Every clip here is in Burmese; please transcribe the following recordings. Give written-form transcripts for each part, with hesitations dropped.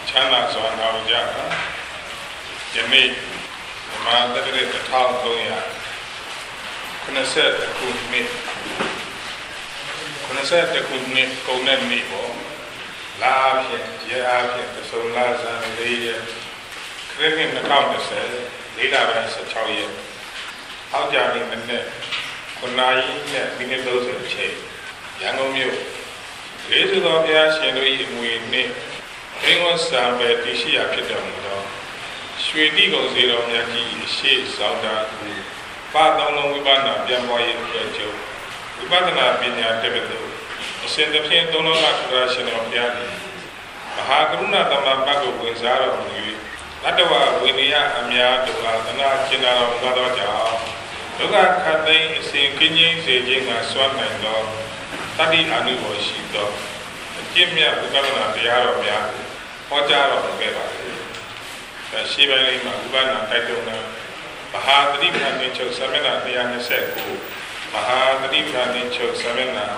ချမ်းသာစွာနာကြတာယနေ့မာတရတဲ့1300ခုနှစ်ခုနှစ်ကုန်တဲ့နေ့ပေါ့လာဖြင့်ရဲအားဖြင့်သုံးလဆန်း4ရက်ခရစ်နှစ်2020လေးလပိုင်း16ရက်အောက်ကြနေ့မနေ့9နာရီနဲ့မိနစ်30ချိန်ရန်ကုန်မြို့ယေရှုတော်ဘုရားရှင်တို့၏အမွေနှင့်ဘင်္ဂဝဆံပဲတရှိရာဖြစ်တော်မူသောရွှေတိကုံစေတော်မြတ်ကြီးရှေ့ဆောင်တာကူပါတောင်းလုံးဝိပဿနာပြန်ပွားရေးအတွက်ကျုပ်ဝိပဿနာပညာတက္ကသိုလ်အစဉ်တစ်ဖြင့်သုံးလုံးကထရာရှင်တော်ဘုရားသည်မဟာကရုဏာသမ္မာပတ်ကိုဝင်စားတော်မူ၍တတ္တဝဝိနည်းအများတို့အားသနာကျင်နာတော်မူသောကြောင့်ဒုက္ခခတ်သိမ်းအစဉ်ကင်းခြင်းစေခြင်းကစွမ်းနိုင်သောတတိအာနုဘောရှိသောအကျင့်မြတ်ဝိပဿနာတရားတော်များဟောကြားတော်မူခဲ့ပါသည်။ရှေးပိုင်းလေးမှာဝိပဿနာတိုက်တွန်းတဲ့မဟာသတိပဋ္ဌာန်ချုပ်စာမျက်နှာ129မဟာသတိပဋ္ဌာန်ချုပ်စာမျက်နှာ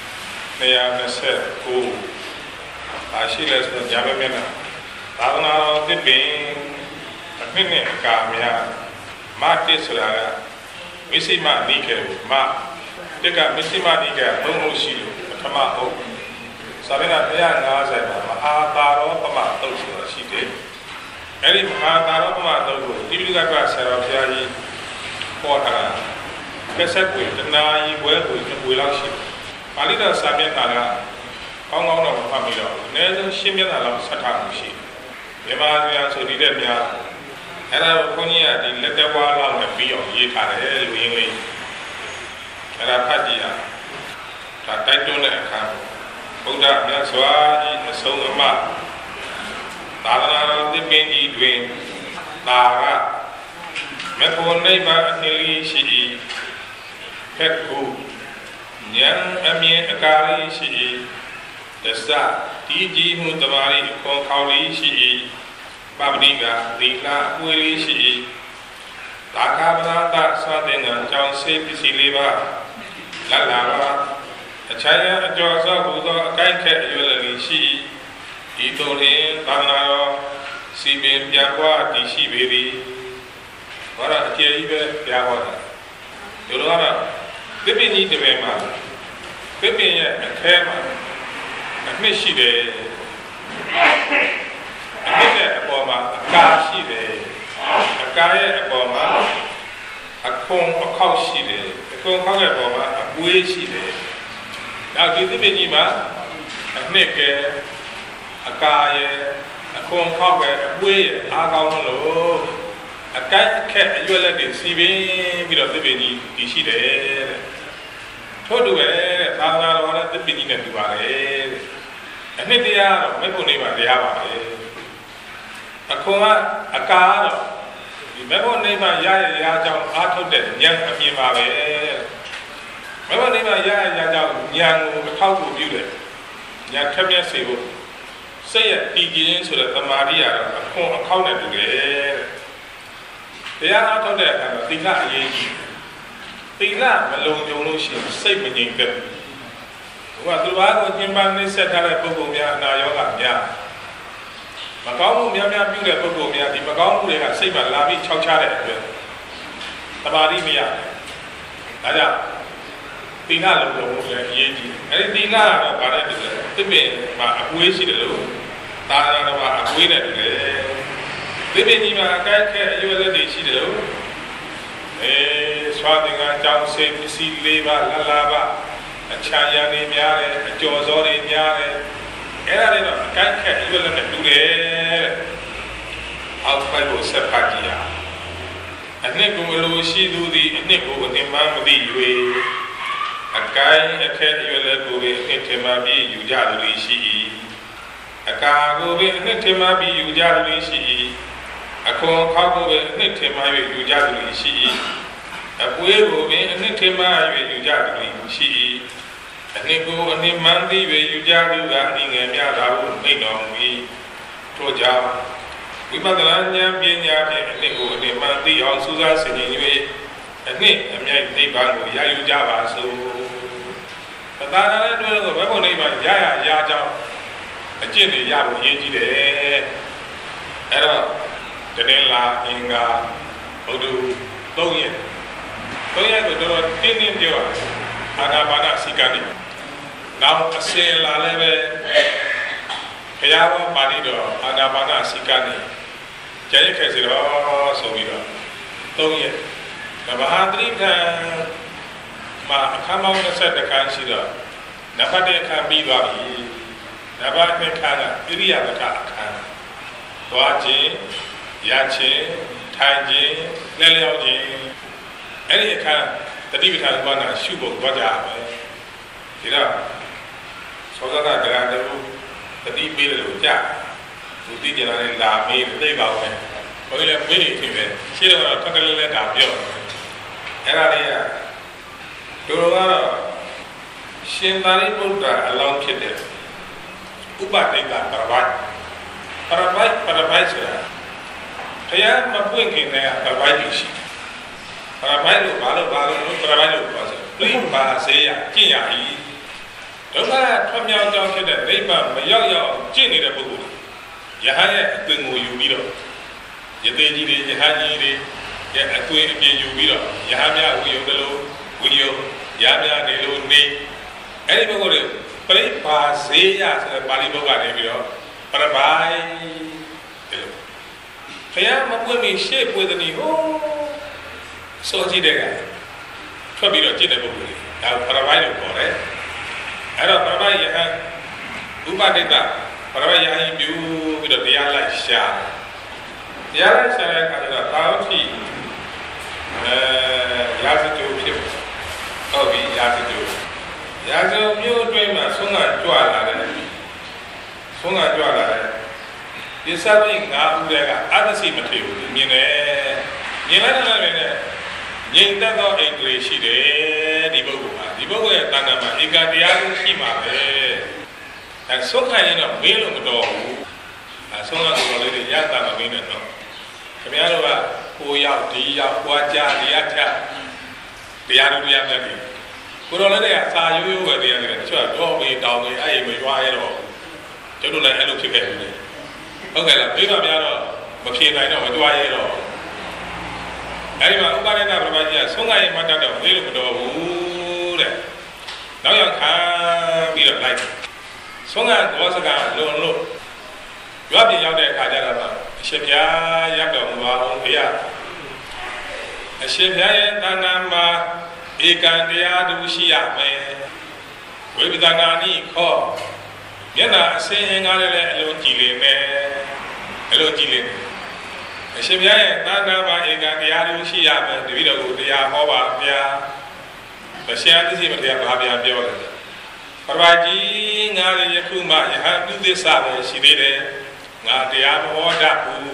129ရှိလဲဆိုကြပါမယ်နော်သာသနာတော်သစ်ပင်အနှစ်နဲ့အကာများမတစ်ဆိုတာကမစ္စည်းမနိကေမတက်ကမစ္စည်းမနိကေဘုံလို့ရှိလို့ပထမအုပ်စာမျက်နှာ150မှာမဟာတာရောပမတုတ်ဆိုတာရှိတယ်အဲ့ဒီမဟာတာရောပမတုတ်ကိုတိပိဋကဆရာတော်ဘုရားကြီးဟောတာကဆက်ကိုတနာယီဘွဲကို2ဘွဲလောက်ရှိတယ်ပါဠိတော်စာမျက်နှာကကောင်းကောင်းတော့ဖတ်ပြီးတော့အနည်းဆုံး10မျက်နှာလောက်ဆက်ထားမှုရှိတယ်မြန်မာပြည်ဆိုဒီတဲ့များအဲ့ဒါကိုခွန်ကြီးကဒီလက်တဝါလောက်နဲ့ပြီးအောင်ရေးထားတယ်လူရင်းလေးအဲ့ဒါဖတ်ကြည့်ရဒါတိုက်တွန်းတဲ့အခါဘုရားမြတ်စွာကြီးအဆုံးအမသာသနာတော်သစ်ပင်ကြီးတွင်သာရမဖို့နိဗ္ဗာန်အနှစ်လေးရှိ၏ဖက်ကူဉာဏ်အမြင်အကားလေးရှိ၏သစ္စာတီးကြီးမှုတမာရီအခွန်ခေါလေးရှိ၏ပပတိကသီလအပွေလေးရှိ၏သာခပနာတစွာတဲ့အကြောင်းစေပစ္စည်းလေးပါလတ်လာပါအချမ်းအကျော်စောဟူသောအကိုက်ခက်အရွယ်လေးရှိ၏ဤသို့လျှင်သာနာတော်စီပင်ပြန်ပွားတည်ရှိပေသည်ဟောတာအကျေကြီးပဲပြဟောတာဒီလိုကတော့သစ်ပင်ကြီးတစ်ပင်မှာသစ်ပင်ရဲ့အခဲမှာအနှစ်ရှိတယ်အနှစ်ရဲ့အပေါ်မှာအကာရှိတယ်အကာရဲ့အပေါ်မှာအခွန်အခောက်ရှိတယ်အခွန်ခောက်ရဲ့အပေါ်မှာအပွေးရှိတယ်နောက်ဒီသစ်ပင်ကြီးမှာအနှစ်ကအကာရဲ့အခွန်ခောက်ရဲ့အပွေးရဲ့အားကောင်းလို့အကိုက်အခက်အရွက်လက်တွေစီပင်ပြီးတော့သစ်ပင်ကြီးတည်ရှိတယ်တဲ့ထို့တူပဲတဲ့သာသနာတော်နဲ့သစ်ပင်ကြီးနဲ့တူပါတယ်တဲ့အနှစ်တရားတော့မဲ့ဖို့နေပါတရားပါပဲအခွန်ကအကာတော့ဒီမဲ့ဖို့နေပါရရကြောင်းအားထုတ်တဲ့ဉာဏ်အမြင်ပါပဲမဲ့ဖို့နေပါရရကြောင်းဉာဏ်ကိုအထောက်အကူပြုတဲ့ဉာဏ်ခက်မြတ်စေဖို့စိတ်ရဲ့တည်ကြည်ခြင်းဆိုတဲ့သမာဓိကတော့အခွန်အခောက်နဲ့တူတယ်တရားအားထုတ်တဲ့အခါမှာသီလအရေးကြီးသီလမလုံခြုံလို့ရှိရင်စိတ်မငြိမ်သက်ဘူး။ဟိုကသူဘာကိုညှဉ်းပန်းနှိပ်စက်ထားတဲ့ပုဂ္ဂိုလ်များအနာရောဂါများမကောင်းမှုများများပြုတဲ့ပုဂ္ဂိုလ်များဒီမကောင်းမှုတွေကစိတ်မှာလာပြီးခြောက်ချတဲ့အတွက်သမာဓိမရဘူး။ဒါကြောင့်သီလလုံခြုံမှုလည်းအရေးကြီးတယ်။အဲဒီသီလကတော့ဗါတဲ့တူတယ်။သစ်ပင်မှာအကွေးရှိတယ်လို့သာသနာတော်မှာအကွေးနဲ့တူတယ်။သစ်ပင်ကြီးမှာအကိုက်ခဲအရွယ်လက်တွေရှိတယ်လို့စွာသင်္ကန်းကြောင်းစေပစ္စည်း၄ပါးလလာပါအချမ်းရံတွေများတယ်အကျော်စောတွေများတယ်အဲ့ဒါတွေတော့အကိုက်ခက်ရွက်လက်နဲ့တူတယ်အောက်ပိုက်ကိုဆက်ဖတ်ကြည့်ရအနှစ်ကိုအလိုရှိသူသည်အနှစ်ကိုအနှင်မှမသိ၍အကိုက်အခက်ရွက်လက်ကိုအနှစ်ထင်မှပြီးယူကြသူတွေရှိ၏အကာကိုအနှစ်ထင်မှပြီးယူကြသူတွေရှိ၏အခွန်ခောက်ကိုအနှစ်ထင်မှ၍ယူကြသူတွေရှိ၏အပွေးကိုပင်အနှစ်ထင်မှ၍ယူကြသူတွေရှိ၏အနှစ်ကိုအနှစ်မှန်သိ၍ယူကြသူကအငယ်များသာဟုသိတော်မူ၏ထို့ကြောင့်ဝိပဿနာဉာဏ်ပညာဖြင့်အနှစ်ကိုအနှစ်မှန်သိအောင်စူးစမ်းဆင်ခြင်၍အနှစ်အမြိုက်နိဗ္ဗာန်ကိုရယူကြပါစို့သာသနာ့အတွက်ဘယ်ပုံနိဗ္ဗာန်ရရကြောင်းအကျင့်တွေရဖို့ရည်ကြီးတယ်တင်းလာအင်္ဂါဘုဒ္ဓ3 ရက်ကိုတော့တင်းတင်းပြောအာနာပါနစီကံနေနောက်အစင်လာလည်းပဲဘုရားဟောပါဠိတော်အာနာပါနစီကံနေကျန်ရခဲ့စီတော့ဆိုပြီးတော့3 ရက်ဗဟာသတိခံမှာအခမ်းပေါင်း20ခန်းရှိတော့နံပါတ်1အခန်းပြီးသွားပြီနံပါတ်2ခန်းကဣရိယာပထအခန်းသွားခြင်းရခြင်းထိုင်ခြင်းလဲလျောင်းခြင်းအဲ့ဒီအခန်းတတိပဋ္ဌာန်ဘာနာရှုဖို့သွားကြရမယ်ဒီတော့သောသနာတရားတို့တတိပေးတယ်လို့ကြားသူသိကြတယ်လာမေးသိပါဦးမယ်ဘယ်လိုလဲမေးနေပြီပဲရှင်းတော့ခက်ခက်လဲလဲဒါပြောအဲ့ဒါလေးကတို့ကတော့ရှင်သာရိပုတ္တရာအလောင်းဖြစ်တဲ့ဥပဒိတပရပိုက်ဆိုတာဘုရားမပွင့်ခင်တည်းကပရပိုက်ရှိပရပိုက်လို့ဘာလို့ပရပိုက်လို့ပြောဆိုပြိပါစေရကျင့်ရ၏ဒုက္ခထွမြောက်ကြောင်းဖြစ်တဲ့နိဗ္ဗာန်မရောက်ရောက်ကျင့်နေတဲ့ပုဂ္ဂိုလ်ယဟန်ရဲ့အသွင်ကိုယူပြီးတော့ယသိကြီးတွေယဟန်ကြီးတွေရဲ့အသွင်အပြင်ယူပြီးတော့ယဟန်များဝိယုံတယ်လို့ဝိယုံရများနေလို့နေအဲ့ဒီပုဂ္ဂိုလ်တွေပြိပါစေရဆိုတဲ့ပါဠိဘုတ်ကနေပြီးတော့ပရပိုက်တယ်ဘုရားမပွင့်မီရှေ့ပွင့်တဲ့ဟိုစောကြည့်တဲ့ကထွက်ပြီးတော့ကျင့်တဲ့ပုဂ္ဂိုလ်တွေဒါပရပိုက်လို့ခေါ်တယ်အဲ့တော့ပရပိုက်ယဟန်ဥပဒိတပရပိုက်ယဟန်ပြုပြီးတော့တရားလိုက်ရှာတရားလိုက်ရှာတဲ့အခါကျတော့တာဝတိရာဇဂိုဖြစ်ဟုတ်ပြီရာဇဂိုမျိုးအတွင်းမှာဆုံးကကြွလာတယ်ဒီစပိတ်5ဦးတွေကအသစီမထေဘူးမြင်လိုက်တယ်နဲ့ငြိမ်သက်သောအိန္ဒြေရှိတယ်ဒီပုဂ္ဂိုလ်ရဲ့တဏ္ဍာမှာဧကတရားရှိမှာပဲအဲဆုံးခံရင်တော့မင်းလို့မတော်ဘူးအဲဆုံးကတော်လေးတွေရတာမမင်းနဲ့တော့ခင်ဗျားတို့ကကိုရောက်ဒီရောက်ပွားကြတရားချတရားတို့တရားမြတ်တွေကိုတော်လည်းကစာရိုးပဲတရားတွေတချို့တော့မေးတောင်းနေအဲ့မရွာရတော့ကျတို့လည်းအဲ့လိုဖြစ်ခဲ့ပြီလေဟုတ်ကဲ့လားမိဘများတော့မဖြေနိုင်တော့မတွားရတော့အဲ့ဒီမှာဥပါဒနာပရမကြီးကဆုံးကရင်မတတ်တော့မေးလို့မတော်ဘူးတဲ့နောက်ရောက်ခံပြီးတော့လိုက်ဆုံးကဘောစကလွန်လို့ရွာပြင်ရောက်တဲ့အခါကျတော့အရှင်ဘုရားရပ်တော်မူပါအောင်ဘုရားအရှင်ဘုရားရဲ့တဏ္ဍာမှာဧကံတရားသူရှိရမယ်ဝိပဿနာနိခောမျက်နာအစင်းအင်္ဂါလည်းအလုံးကြည်လိမ့်မယ်အရှင်ဘုရားရဲ့တဏ္ဍာမှာဧကံတရားသူရှိရမယ်တပည့်တော်ကိုတရားဟောပါဗျာမရှင်းသိစီမတရားဘာဗျာပြောတယ်ပရဝကြီးငါရယခုမှယဟန်ပြုသစ္စာပဲရှိသေးတယ်ငါတရားမဟောတတ်ဘူး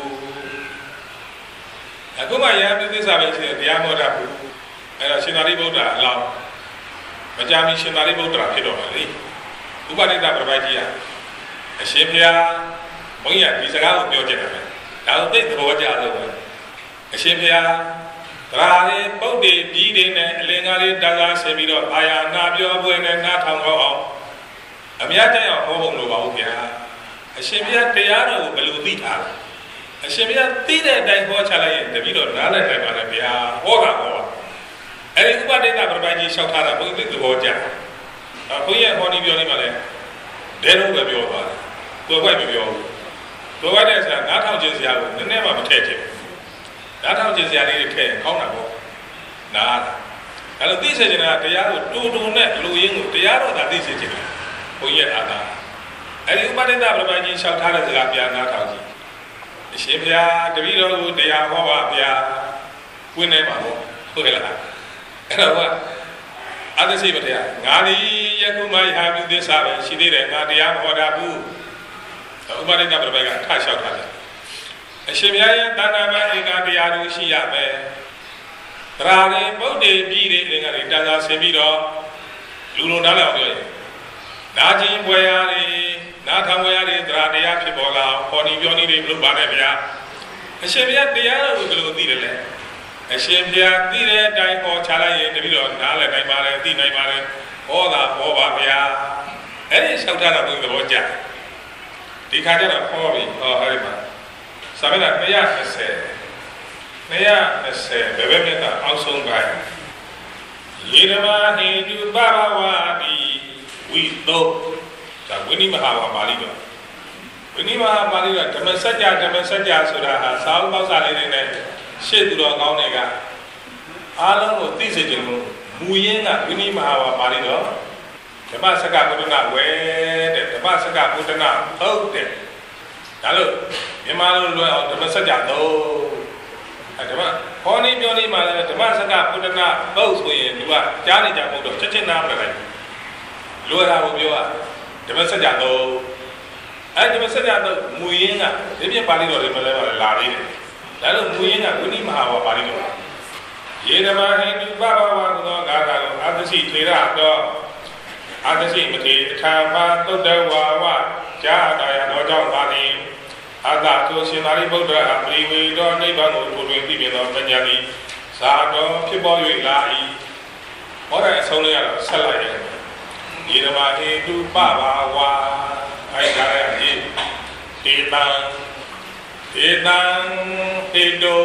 အခုမှယဟန်ပြုသစ္စာပဲရှိတယ်တရားမဟောတတ်ဘူးအဲ့တော့ရှင်သာရိပုတ္တရာအလောင်းမကြာမီရှင်သာရိပုတ္တရာဖြစ်တော့မယ်လေဥပဒိတပရပိုက်ကြီးကအရှင်ဘုရားဘုန်းကြီးကဒီစကားကိုပြောကြတယ်ပဲဒါကိုသိသဘောကျလို့ပဲအရှင်ဘုရားသရာလေးပုတ်တွေပြီးတွေနဲ့အလင်္ကာလေးတန်းကားဆင်ပြီးတော့အာယာနာပြောပွဲနဲ့နားထောင်တော့အောင်အများတည်းအောင်ဟောဖို့လိုပါဘူးဗျာအရှင်ဘုရားတရားတော်ကိုဘယ်လိုသိထားလဲအရှင်ဘုရားသိတဲ့အတိုင်းဟောချလိုက်ရင်တပည့်တော်နားလည်းတိုင်းပါလေဗျာဟောတာအဲ့ဒီဥပဒိတပရပိုက်ကြီးလျှောက်ထားတာဘုန်းကြီးသဘောကျဘုန်းကြီးရဲ့ဟောဒီပြောနေမှလည်းဒဲတော့ပဲပြောသွားတယ်သူကမပြောဘူးသူကတဲ့ဆရာနားထောင်ခြင်းဆရာကိုနည်းနည်းမှမထည့်ချင်နားထောင်ခြင်းဆရာလေးတွေထည့်ရင်ကောင်းတာပေါ့နားအဲ့လိုသိစေချင်တာတရားကိုတူတူနဲ့လူရင်းကိုတရားတော်သာသိစေချင်တယ်ဘုန်းကြီးရဲ့အာသာအဲ့ဒီဥပဒိတပရပိုက်ကြီးလျှောက်ထားတဲ့စကားပြန်နားထောင်ကြည့်အရှင်ဘုရားတပည့်တော်ကိုတရားဟောပါဗျာဝင်နေပါဘောဟုတ်ကဲ့လားအဲ့တော့အသစိမတရားငါဒီယခုမှယဟပြုသစ္စာပဲရှိသေးတယ်ငါတရားမဟောတာဘူးဥပဒိတပရပိုက်ကထလျှောက်ထားတယ်အရှင်ဘုရားရဲ့တဏ္ဍာမှာဧကတရားတို့ရှိရမယ်သရာရင်ဗုဒ္ဓေပြည်တွေအင်္ဂါတွေတန်ခါဆင်ပြီးတော့လူလုံးနားလည်အောင်ပြောရင်နာကျင်ပွဲရတွေနာခံပွဲရတွေသရာတရားဖြစ်ပေါ်လာဟောဒီပြောနေတွေမလုပ်ပါနဲ့ဗျာအရှင်ဘုရားတရားတော်ကိုဘယ်လိုသိတယ်လဲအရှင်ဘုရားသိတဲ့အတိုင်းဟောချလိုက်ရင်တပည့်တော်နားလည်းနိုင်ပါတယ်သိနိုင်ပါတယ်ဟောတာဟောပါဗျာအဲ့ဒီလျှောက်ထားတာဘုရားသဘောကျဒီခါကျတော့ဟောပြီဟောအဲ့ဒီမှာစာမျက်နှာ220 220 ဘယ်မြတ်အောက်ဆုံးပိုင်းယေဓမဟိတုပဘဝတိဝိသုဒါဝိနိမဟာပါဠိတော်ဝိနိမဟာပါဠိတော်ဓမ္မစကြာဆိုတာဟာစာအုပ်ပေါက်စာလေးတွေနဲ့ရှေ့သူတော်ကောင်းတွေကအားလုံးကိုသိစေခြင်းလို့မူရင်းကဝိနိမဟာပါဠိတော်ဓမ္မစကဗုဒ္ဓနာဝဲတဲ့ဓမ္မစကဗုဒ္ဓနာဟုတ်တယ်ဒါလို့မြန်မာလိုလွယ်အောင်ဓမ္မစကြာသုံးဓမ္မခေါင်းလေးပြောလေးမှလည်းဓမ္မစကဗုဒ္ဓနာပုတ်ဆိုရင်သူကကြားနေကြမဟုတ်တော့ချက်ချင်းနားမလိုက်လွယ်တာကိုပြောဓမ္မစကြာသုံးဓမ္မစကြာသုံးမူရင်းကဒီပြပါဠိတော်တွေမှာလည်းလာသေးတယ်ဒါလို့မူရင်းကဝိနိမဟာပါဠိတော်ယေဓမဟိတုပဘဝသောဂါထာကိုအာသရှိထေရတော်အာသရှိမထေအထာမသုတ္တဝါဝဇာတာယတော်ကြောင့်ပါလေအာသသူရှင်သာရိပုတ္တရာပရိဝေတော်နိဗ္ဗာန်ကိုကိုယ်တွင်သိမြင်သောပညာသည်ဇာတော်ဖြစ်ပေါ်၍လာ၏ဟောတဲ့အဆုံးလေးကတော့ဆက်လိုက်ရဲ့ယေဓမဟိတုပဘဝအဲ့ဒါရဲ့ဒေတံဟေတု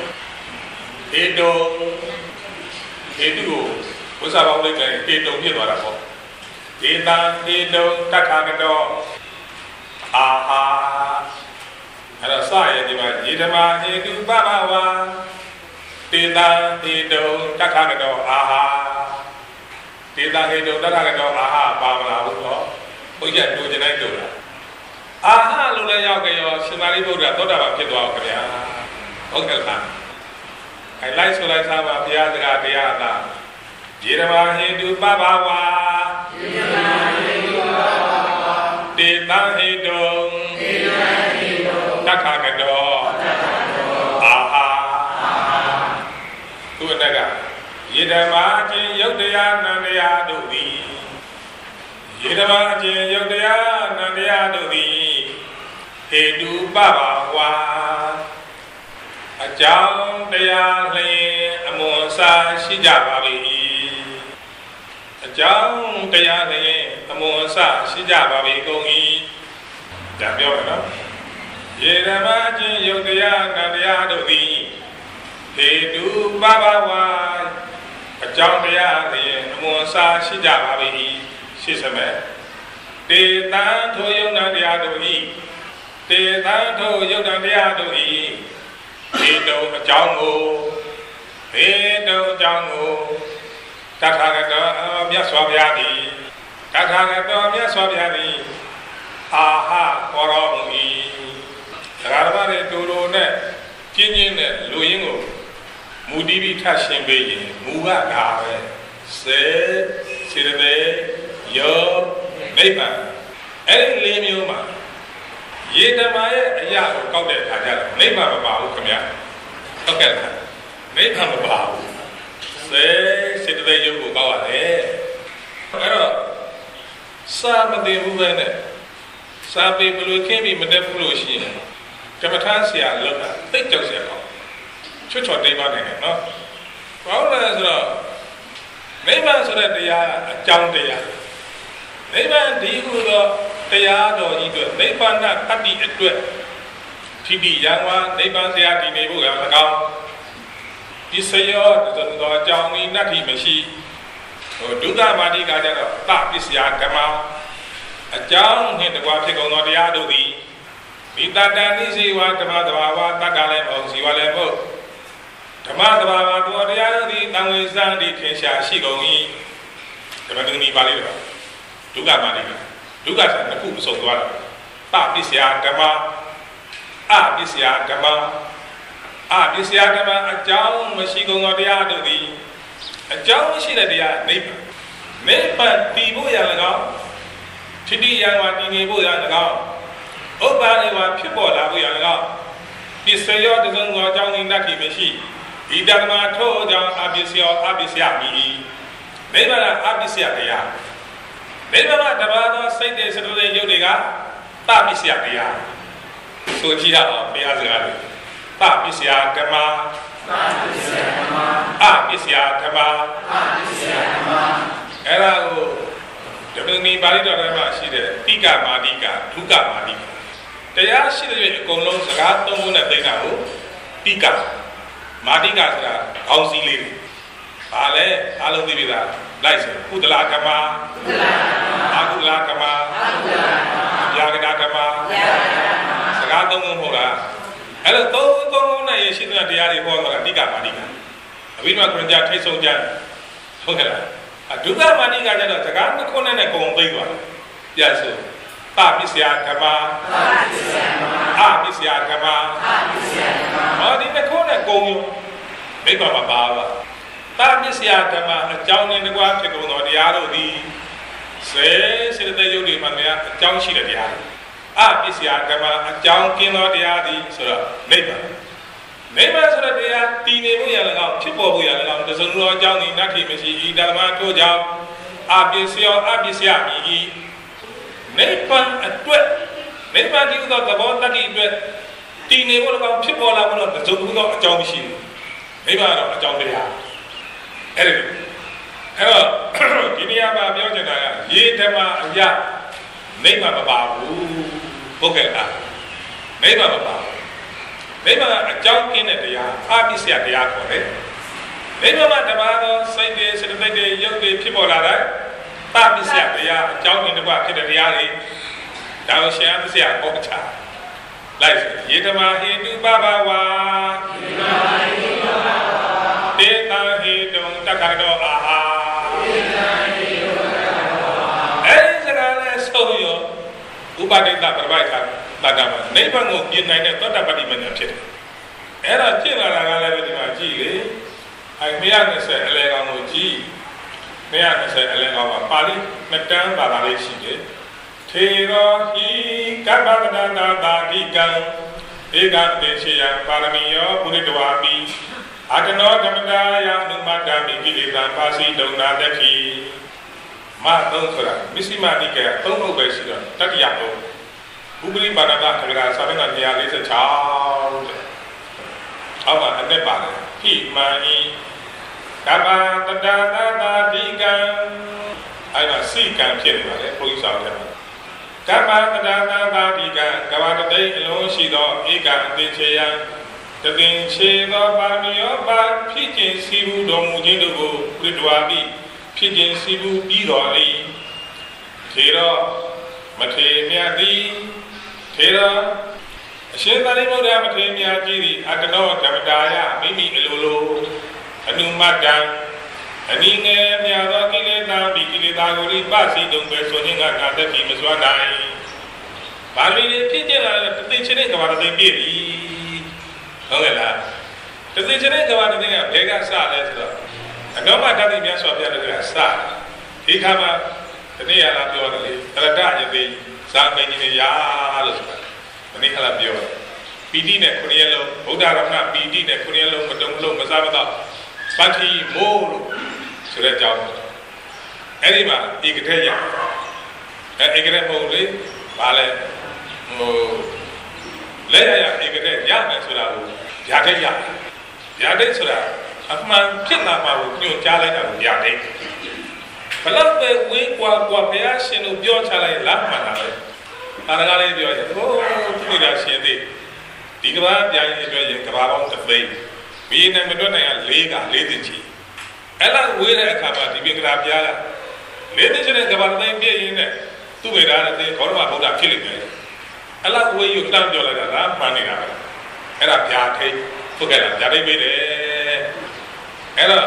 ကိုဝိသဘောင်းလေးကဟေတုဖြစ်သွားတာပေါ့ဒေတံဟေတုတထာဂတောအာဟာအဲ့တော့စရဒီမှာယေဓမဟေတုပဘဝဒေတံဟေတုတထာဂတောအာဟာဒေတံဟေတုတထာဂတောအာဟာပါမလားဘူးတော့ဘုရားတို့ကျင်လိုက်တို့လားအာဟာလို့လည်းရောက်ကြရောရှင်သာရိပုတ္တရာသောတာပန်ဖြစ်သွားအောင်ခင်ဗျာဟုတ်ကဲ့လားအဲလိုက်ဆိုလိုက်သားပါဘုရားစကားတရားသာယေဓမဟိတုပဘဝတေတံဟိတုတထာဂတောအာဟာသူအတကယေဓမချင်းယုတ်တရားနန္တရားတို့သည်ယေဓမချင်းယုတ်တရားနန္တရားတို့သည်ဟေတုပဘဝအကြောင်းတရားလျင်အမွန်စားရှိကြပါ၏အကြောင်းတရားလျင်အမွန်စားရှိကြပါ၏ကုန်၏ဒါပြောရနော်ယေဓမချင်းယုတ်တရားနန္တရားတို့သည်ဟေတုပဘဝအကြောင်းတရားလျင်အမွန်စားရှိကြပါ၏ရှိစမဲ့တေတံထိုယုတ်တရားတို့၏တေတံထိုယုတ်တရားတို့၏ဟေတုအကြောင်းကိုဟေတုအကြောင်းကိုတထာဂတောမြတ်စွာဘုရားသည်တထာဂတောမြတ်စွာဘုရားသည်အာဟခေါ်တော်မူ၏သရမရဲ့တူတူနဲ့ကျင်းချင်းနဲ့လူရင်းကိုမူတည်ပြီးထပ်ရှင်းပေးရင်မူကဒါပဲစေစေတသိက်ယောနိဗ္ဗာန်အဲ့ဒီလေးမျိုးမှာယေဓမရဲ့အရာကိုကောက်တဲ့အခါကျတော့နိဗ္ဗာန်မပါဘူးခင်ဗျာဟုတ်ကဲ့လားနိဗ္ဗာန်မပါဘူးစေတသိက်ယုတ်ကိုကောက်ရတယ်အဲ့တော့စာမသိဘူးပဲနဲ့စာပေဘလို့ခင်းပြီးမတက်ဘူးလို့ရှိရင်ကမ္မထာဆရာလောက်တာသိကြောက်ဆရာကောင်းချွတ်ချော်တိမ်ပါနေတယ်နော်ဘာလို့လဲဆိုတော့နိဗ္ဗာန်ဆိုတဲ့တရားအကြောင်းတရားနိဗ္ဗာန်ဒီဟုသောတရားတော်ကြီးအတွက်နိဗ္ဗာန်တတ္တိအတွက်ထိတိယံဝါနိဗ္ဗာန်ဆရာတည်နေဖို့က၎င်းဒီစရောသောအကြောင်းဤနတ္တိမရှိဒုက္ခမာတိကကြတော့တပစ္စယဓမ္မအကြောင်းနှင့်တကွာဖြစ်ကုန်သောတရားတို့သည်မိတ္တတန်နိစီဝဓမ္မတဘာဝတက္ကလည်းမဟုတ်စီဝလည်းမဟုတ်ဓမ္မတဘာဝတို့တရားတို့သည်တံဝေစံသည်ထင်ရှားရှိကုန်၏ဓမ္မတူနီပါဠိတော်ဒုက္ခမာတိကဒုက္ခဆိုတစ်ခုမဆုံးသွားတာတပစ္စယဓမ္မအပစ္စယဓမ္မအပစ္စယဓမ္မအကြောင်းမရှိကုန်သောတရားတို့သည်အကြောင်းမရှိတဲ့တရားနိဗ္ဗာန်နိဗ္ဗာန်တည်ဖို့ရ၎င်းထိတိယံဝါတည်နေဖို့ရ၎င်းဥပ္ပါဒိဝါဖြစ်ပေါ်လာဖို့ရ၎င်းပစ္စယောတစုံသောအကြောင်းဤနတ္တိမရှိဒီဓမ္မထို့အကြောင်းအပစ္စယောအပစ္စယမိနိဗ္ဗာန်အပစ္စယတရားနိဗ္ဗာန်တဘာသောစိတ်တွေစတုတွေယုတ်တွေကတပစ္စယတရားဆိုကြည့်ရအောင်ဘုရားစကားတွေတပစ္စယဓမ္မအပစ္စယဓမ္မအဲ့ဒါကိုဓမ္မနီပါဠိတော်ထဲမှာရှိတဲ့တိကမာတိကဒုက္ခမာတိတရားရှိတဲ့အကုန်လုံးစကားသုံးခုနဲ့သိတာကိုတိကမာတိကဆိုတာခေါင်းစည်းလေးတွေဘာလဲအားလုံးသိပြီလားလိုက်စေကုသလဓမ္မအာကုသလဓမ္မဗျာကတာဓမ္မစကားသုံးခုမဟုတ်လားအဲ့လိုသုံးနဲ့ရရှိတဲ့တရားတွေဟောတော့အဓိကမာတိကအဘိဓမ္မာကရဏထိတ်ဆုံးကြဟုတ်ကဲ့လားဒုက္ခမာတိကကျတော့စကားတစ်ခုနဲ့ကုံသိမ့်သွားတယ်ပြတ်ဆိုပပစ္စယဓမ္မအပစ္စယဓမ္မဟောဒီတစ်ခုနဲ့ကုံရောမိဘမှာပါပါပပစ္စယဓမ္မအကြောင်းနဲ့တကွာဖြစ်ကုန်သောတရားတို့သည်စေတယုတ်တွေမှာများအကြောင်းရှိတဲ့တရားအပစ္စယဓမ္မအကြောင်းကင်းသောတရားသည်ဆိုတော့နိဗ္ဗာန်ဆိုတဲ့တရားတည်နေဖို့ရ၎င်းဖြစ်ပေါ်ဖို့ရ၎င်းတစုံသောအကြောင်းသည်နတ္ထိမရှိဤဓမ္မထို့ကြောင့်အပစ္စယမြည်ဤနိဗ္ဗာန်အတွက်နိဗ္ဗာန်ဒီသောသဘောတတ္တိအတွက်တည်နေဖို့၎င်းဖြစ်ပေါ်လာဖို့တော့တစုံသောအကြောင်းမရှိဘူးနိဗ္ဗာန်တော့အကြောင်းတရားအဲ့တော့ဒီနေရာမှာပြောချင်တာကရေဓမ္မအရာနိဗ္ဗာန်မပါဘူးဟုတ်ကဲ့လားနိဗ္ဗာန်မပါဘူးနိဗ္ဗာန်အကြောင်းကင်းတဲ့တရားအပစ္စယတရားခေါ်တယ်နိဗ္ဗာန်မှာတပါးသောစိတ်တွေစေတသိက်တွေရုပ်တွေဖြစ်ပေါ်လာတဲ့ပပစ္စယတရားအကြောင်းကင်းတစ်ပါးဖြစ်တဲ့တရားတွေဒါကိုရှင်အပစ္စယဟောချလိုက်ရေဓမ္မဟိတုပဘဝတေတံဟိတုတက္ကတောအာဟာအဲဒီစကားနဲ့ဆုံးရောဥပဒိတပရပိုက်ခါတတ္တမနိဗ္ဗာန်ကိုပြင်နိုင်တဲ့သောတပတ္တိမဉ္ဇဉ်ဖြစ်တယ်အဲ့တော့ကျင့်လာတာကလည်းဒီမှာကြည့်လေ220အလဲကောင်ကိုကြည့်220အလဲကောင်မှာပါဠိနှစ်တန်းပါဠိလေးရှိတယ်ထေရောဟိကပ္ပဝဒနာတာတိကံဧကတေရှိယပါရမီယောပုရိတဝါပိအတနောဓမ္မတာယနုမတ္တမိကိလေသာပါစီဒုံနာတခိမသုံးဆိုတာမစ္စည်းမနိကေသုံးခုပဲရှိတော့တတိယဘုဥပရိပါဒကထကရာစာမျက်နှာ246အောက်မှာအနဲ့ပါတယ်ဟိမန်ဤကပ္ပတတတာတိကံအဲ့ဒါစိကံဖြစ်နေပါလေဘုရားဆောင်တယ်ကပ္ပတတတာတိကံကဘာတတိအလုံးရှိသောဧကအတိချေယံတသင်ချေသောပါရမီယောပါဖြစ်ခြင်းစီဘူးတော်မူခြင်းတို့ကိုပြတ္တဝါပိဖြစ်ခြင်းစီဘူးပြီးတော်လေထေရောမထေမြတ်သည်ထေရောအရှင်သာရိပုတ္တရာမထေမြတ်ကြီးသည်အတနောဓမ္မတာယမိမိအလိုလိုအနုမတ္တံအနည်းငယ်မြတ်သောကိလေသာပြီးကိလေသာကိုရိပစီတုံပဲဆိုခြင်းကနာတတ်ပြီးမစွမ်းနိုင်ဘာလို့ဒီဖြစ်ကြလာတဲ့သိချင်းတဲ့ကဘာသိပြည့်ပြီဟုတ်ကဲ့လားတသိချင်းတဲ့ကဘာသိကဘယ်ကစလဲဆိုတော့အနောမတတိမြတ်စွာဘုရားကစဒီခါမှာဒီနေ့ရလာပြောတယ်လေတရတယသိဇာမင်းကြီးရာလို့ဆိုတာဒီနေ့ခလာပြောပီတိနဲ့ခုနှစ်ရက်လုံးဗုဒ္ဓရမဏပီတိနဲ့ခုနှစ်ရက်လုံးမတုံ့မစားမတော့ပတ္တိမိုးလို့ဆိုတဲ့အကြောင်းအဲ့ဒီမှာဧကတဲ့ရဧကတဲ့မဟုတ်လေဘာလဲဟိုလက်ရဧကတဲ့ရမယ်ဆိုတာကိုဗျာဒိတ်ရဗျာဒိတ်ဆိုတာအမှန်ဖြစ်လာမှာကိုညွှန်ကြားလိုက်တာကိုဗျာဒိတ်ဘလောက်ပဲဝေးကွာဘုရားရှင်တို့ပြောချလိုက်လားမှန်တာပဲအာရကလေးပြောတယ်ဟိုသူ့ရရှင်သေးဒီကဘာပြိုင်နေတွေ့ရင်ကဘာပေါင်းတစ်သိန်းဘီနဲ့မတွက်နိုင်ရ4သိန်းချီအဲ့လောက်ဝေးတဲ့အခါမှာဒီပင်ကရာပြားက4သိန်းချီတဲ့ကဘာသိန်းပြည့်ရင်းနဲ့သူ့ဝေဒာနဲ့သိဂေါရမဗုဒ္ဓဖြစ်လိမ့်မယ်အဲ့လောက်ဝေးယူတန်းပြောလိုက်တာလားမှန်နေတာပဲအဲ့ဒါဗျာထိတ်ဟုတ်ကဲ့လားဗျာထိတ်ပေးတယ်အဲ့တော့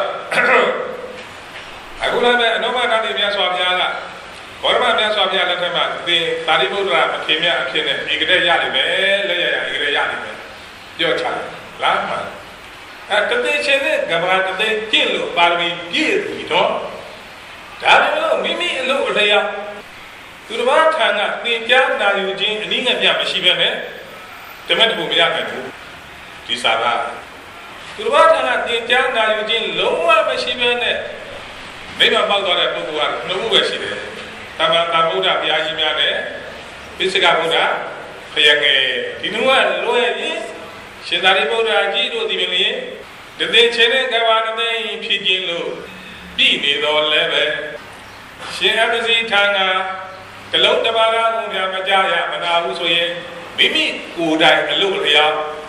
အခုလည်းပဲအနောမတတိမြတ်စွာဘုရားကဘောရမမြတ်စွာဘုရားလက်ထက်မှာသင်သာရိပုတ္တရာအခင်မြတ်အဖြစ်နဲ့ဧကတဲ့ရလိမ့်မယ်လက်ရဧကတဲ့ရလိမ့်မယ်ပြောချတယ်လားမှန်တသိချင်းနဲ့ကဘာတသိကျင့်လို့ပါရမီပြည့်ပြီတော့ဒါပေမဲ့မိမိအလုပ်အလျောက်သူတစ်ပါးထံကသင်ကြားနာယူခြင်းအနည်းငယ်ပြမရှိဘဲနဲ့ဓမ္မတခုမရနိုင်ဘူးဒီစာကသူတစ်ပါးထံကသင်ကြားနာယူခြင်းလုံးဝမရှိဘဲနဲ့မိမပေါက်သွားတဲ့ပုဂ္ဂိုလ်ကနှစ်ခုပဲရှိတယ်။သမ္မာသမ္ဗုဒ္ဓဘုရားကြီးများနဲ့ပိစိကဗုဒ္ဓဘုရားငယ်ဒီနှစ်ခုကလွယ်ရင်ရှင်သာရိပုတ္တရာကြီးတို့ဒီပြင်လျင်တသိချင်းတဲ့ကဘာတသိဖြစ်ခြင်းလို့ပြည်နေတော်လဲပဲရှင်အပ္ပစီထံကတလုံးတပါးကဘုရားမကြရမနာဘူးဆိုရင်မိမိကိုယ်တိုင်အလို့လျောက်ကိ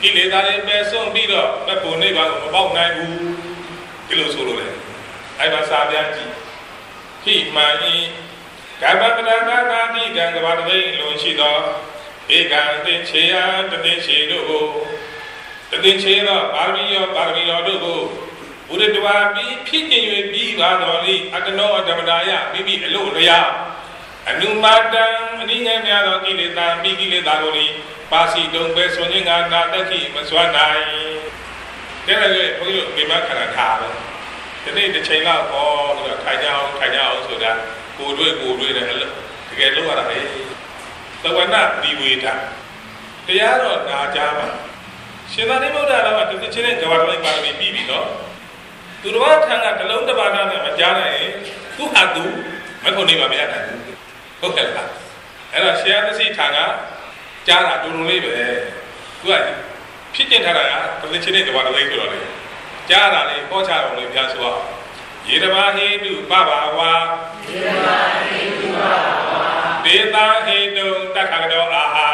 ကိလေသာတွေပဲဆုံးပြီးတော့မဖို့နိဗ္ဗာန်ကိုမပေါက်နိုင်ဘူးဒီလိုဆိုလို့လေအဲ့မှာစာပြန်ကြည့်ခိမှန်ဤကဗ္ဗပဒနာကာတိကံကဘာတသိလုံးရှိသောဧကံသင်္ချေယတသိချေတို့ကိုတသိချေသောပါရမီရောတို့ကိုဘုရတဝါပြီးဖြစ်ကျင်၍ပြီးပါတော်လိအတ္တနောဓမ္မတာယမိမိအလို့လျာအနုမာတံအနည်းငယ်များသောကိလေသာမိကိလေသာတို့၏ပါစီတုံပဲဆိုခြင်းကနာတခိမစွမ်းနိုင်တဲ့လေဘုရားမိမခန္ဓာထားပဲဒီနေ့တစ်ချိန်လောက်ဟောဆိုတော့ထိုင်ကြအောင်ဆိုတာကိုတွေ့တယ်တကယ်လို့ရတာပဲသဝနာဒီဝေဒတရားတော့နာကြပါရှင်သာရိပုတ္တရာကဒီချင်းနဲ့ကဘာတိုင်းပါရမီပြီးပြီနော်သူတော်ထံကတလုံးတစ်ပါးနဲ့မကြားနိုင်ရင်သူဟာသူမခုန်နေပါမရနိုင်ဘူးဟုတ်ကဲ့လားအဲ့တော့ရှင်သစီထံကကြားတာတူတူလေးပဲသူကဖြစ်ကျင်ထားတာကဒီချင်းနဲ့ကဘာတိုင်းဆိုတော့လေကြားတာလေးပေါ်ချတော်လေးပြဆိုတော့ယေတမဟိတုပပဝါဒေတာဟိတုတက္ခတောအာဟာ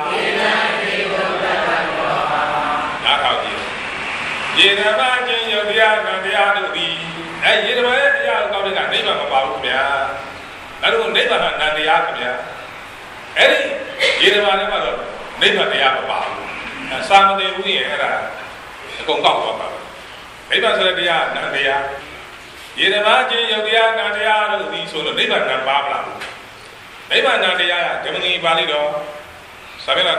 နားထောင်ကြည့်ယေတမချင်းယုတ်တရားကံတရားတို့သည်ယေတမရဲ့တရားကောင်းတဲ့ကနိဗ္ဗာန်မပါဘူးခင်ဗျာဒါတို့နိဗ္ဗာန်ကနန္တရားခင်ဗျာအဲ့ဒီယေတမလည်းကတော့နိဗ္ဗာန်တရားမပါဘူးစာမသိဘူးရင်အဲ့ဒါအကုန်ကောက်သွားပါပဲနိဗ္ဗာန်ဆိုတဲ့တရားနန္တရားယေတမချင်းယုတ်တရားနန္တရားတို့သည်ဆိုလို့နိဗ္ဗာန်ကပါမလားနိဗ္ဗာန်တရားကဓမ္မနီပါဠိတော်စာမျက်နှာ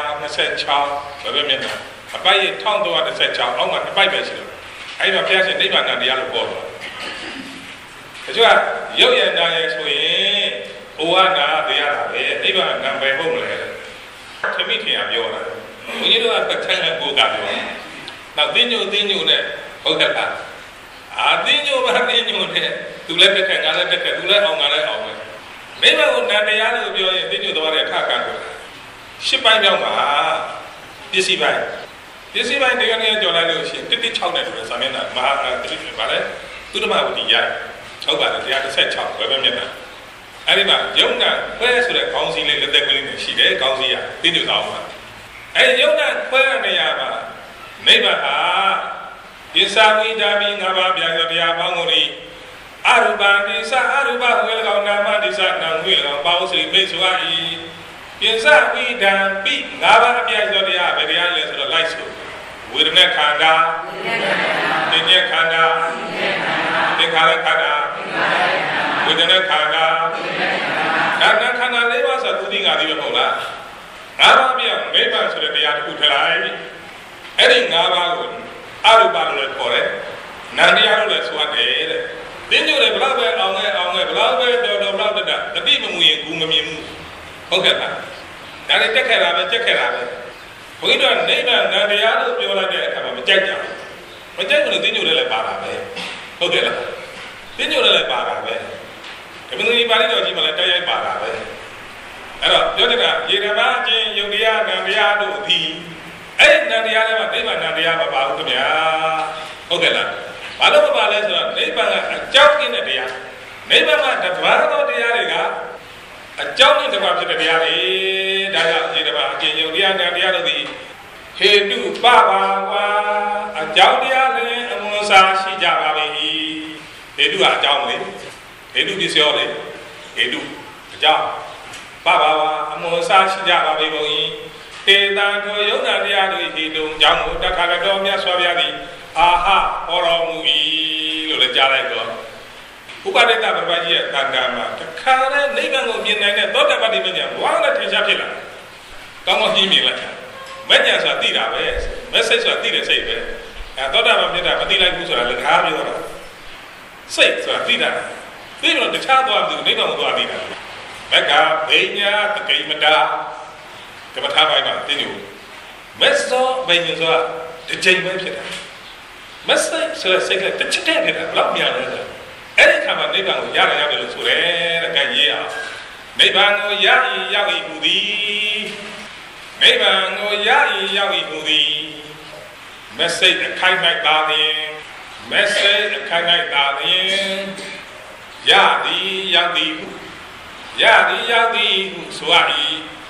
226ဘယ်ပဲမျက်နှာအပိုက်ရ1316အောက်မှာတစ်ပိုက်ပဲရှိတယ်အဲ့ဒီမှာဘုရားရှင်နိဗ္ဗာန်တရားလို့ပေါ်သွားတယ်တချို့ကရုပ်ရနာရဲဆိုရင်ဩဝါဒတရားတာပဲနိဗ္ဗာန်ကပဲဟုတ်မလဲခမိခင်ကပြောတာဘုန်းကြီးတို့ကတခန့်ကိုကပြောနောက်သင်ညိုနဲ့ဟုတ်တယ်လားသင်ညိုနဲ့သူလည်းတခန့်ငါလည်းတခန့်သူလည်းအောင်ငါလည်းအောင်ပဲနိဗ္ဗာန်ကိုနန္တရားလို့ပြောရင်သင်ညိုသွားတဲ့အခါကံကိုရှစ်ပိုင်းပြောင်းပါပစ္စည်းပိုင်းတရားနဲ့ကြော်လိုက်လို့ရှိရင်116နဲ့ဆိုတဲ့စာမျက်နှာမဟာတိဗာလဲသုတ္တမဝတိရဟုတ်ပါတယ်တရား16ဘယ်ပဲမျက်နှာအဲ့ဒီမှာယုံနာခွဲဆိုတဲ့ခေါင်းစည်းလေးလက်သက်ကလေးနဲ့ရှိတယ်ခေါင်းစည်းကသင်ညိုသွားအောင်ပါအဲ့ယုံနာခွဲတဲ့နေရာမှာနိဗ္ဗာန်ဟာယစ္စာဝိဒါမိ၅ပါးပြာတရားပေါင်းကုန်၏အရူပနိစ္စအရူပဟူ၎င်းနာမတိစ္စနာဟူ၎င်းပါဝစီမိတ်ဆို၏ယစ္စာဝိဒံပိ၅ပါးအပြည့်သောတရားဘယ်တရားလဲဆိုတော့လိုက်ဆိုဝေဒနာခန္ဓာသင်္ညေခန္ဓာသင်္ခါရခန္ဓာဝေဒနာခန္ဓာဒါနခန္ဓာ၄ပါးဆိုသူသိငါသိပဲမဟုတ်လား၅ပါးပြည့်နိဗ္ဗာန်ဆိုတဲ့တရားတစ်ခုထလိုက်အဲ့ဒီ၅ပါးကိုအရူပလို့လည်းခေါ်တယ်နန္တရားလို့လည်းဆိုရတယ်တဲ့သင်ညိုတယ်ဘလောက်ပဲအောင်ငယ်ဘလောက်ပဲတော်ဘလောက်တတိမမူရင်ကူမမြင်ဘူးဟုတ်ကဲ့လားဒါလည်းတက်ခဲ့တာပဲကြက်ခဲ့တာပဲဘုန်းကြီးတို့နိဗ္ဗာန်နန္တရားလို့ပြောလိုက်တဲ့အခါမှာမကြိုက်ကြဘူးမကြိုက်ဘူးလို့သင်ညိုတယ်လည်းပါတာပဲဟုတ်ကဲ့လားသင်ညိုတယ်လည်းပါတာပဲဓမ္မနီပါဠိတော်ကြီးမှာလည်းတိုက်ရိုက်ပါတာပဲအဲ့တော့ပြောတဲ့ကယေဓမ္မချင်းယုတ်တရားနန္တရားတို့သည်အဲ့ဒီနန္တရားလည်းနိဗ္ဗာန်နန္တရားမပါဘူးခင်ဗျာဟုတ်ကဲ့လားဘာလို့မပါလဲဆိုတော့နိဗ္ဗာန်ကအကြောင်းကင်းတဲ့တရားနိဗ္ဗာန်ကတဘာသောတရားတွေကအကြောင်းနဲ့တဘာဖြစ်တဲ့တရားတွေဒါကြောင့်ဒီတဘာအကျဉ်းယုံတရားနဲ့တရားတို့သည်ဟေတုပဘာဝါအကြောင်းတရားလည်းအမွန်စားရှိကြပါ၏ဟေတုကအကြောင်းလေဟေတုပစ္စယောလေဟေတုအကြောင်းပဘာဝါအမွန်စားရှိကြပါ၏ဘုံ၏တေတံထိုယုံနာတရားတို့ဟေတုအကြောင်းကိုတခါတော်မြတ်စွာဘုရားသည်အာဟဟောတော်မူ၏လို့လည်းကြားလိုက်တော့ဥပဒိတပရပတ်ကြီးရဲ့တန်ခါမှာတခါနဲ့နိဗ္ဗာန်ကိုမြင်နိုင်တဲ့သောတပတ္တိမဉ္ဇဉ်ဝါနဲ့ထင်ရှားဖြစ်လာကောင်းကောင်းကြီးမြင်လိုက်မဉ္ဇဉ်ဆိုတာသိတာပဲမက်ဆေ့ဆိုတာသိတဲ့စိတ်ပဲသောတပန်မြတ်တာမသိလိုက်ဘူးဆိုတာလည်းကားပြောတာစိတ်ဆိုတာသိတာသိတော့တခြားသွားဘူးနိဗ္ဗာန်ကိုသွားသိတာမက္ခဘိညာတကိမတာကမ္မထာပိုင်းမှာသိညိုမက်ဆောဘိညာဆိုတာတစ်ချိန်ပဲဖြစ်တာမက်ဆေ့ဆိုတဲ့စိတ်ကတစ်ချက်တည်းဖြစ်တာဘယ်လောက်မြန်လဲဆိုအဲ့ဒီခါမှာနိဗ္ဗာန်ကိုရတယ်လို့ဆိုတယ်တဲ့ကဲရေးအောင်နိဗ္ဗာန်ကိုရ၏ရောက်၏ဟူသည်နိဗ္ဗာန်ကိုရ၏ရောက်၏ဟူသည်မက်ဆေ့အခိုင်၌သာလျင်မက်ဆေ့အခိုင်၌သာလျင်ရသည်ရောက်သည်ဟုရသည်ရောက်သည်ဟုဆို၏စ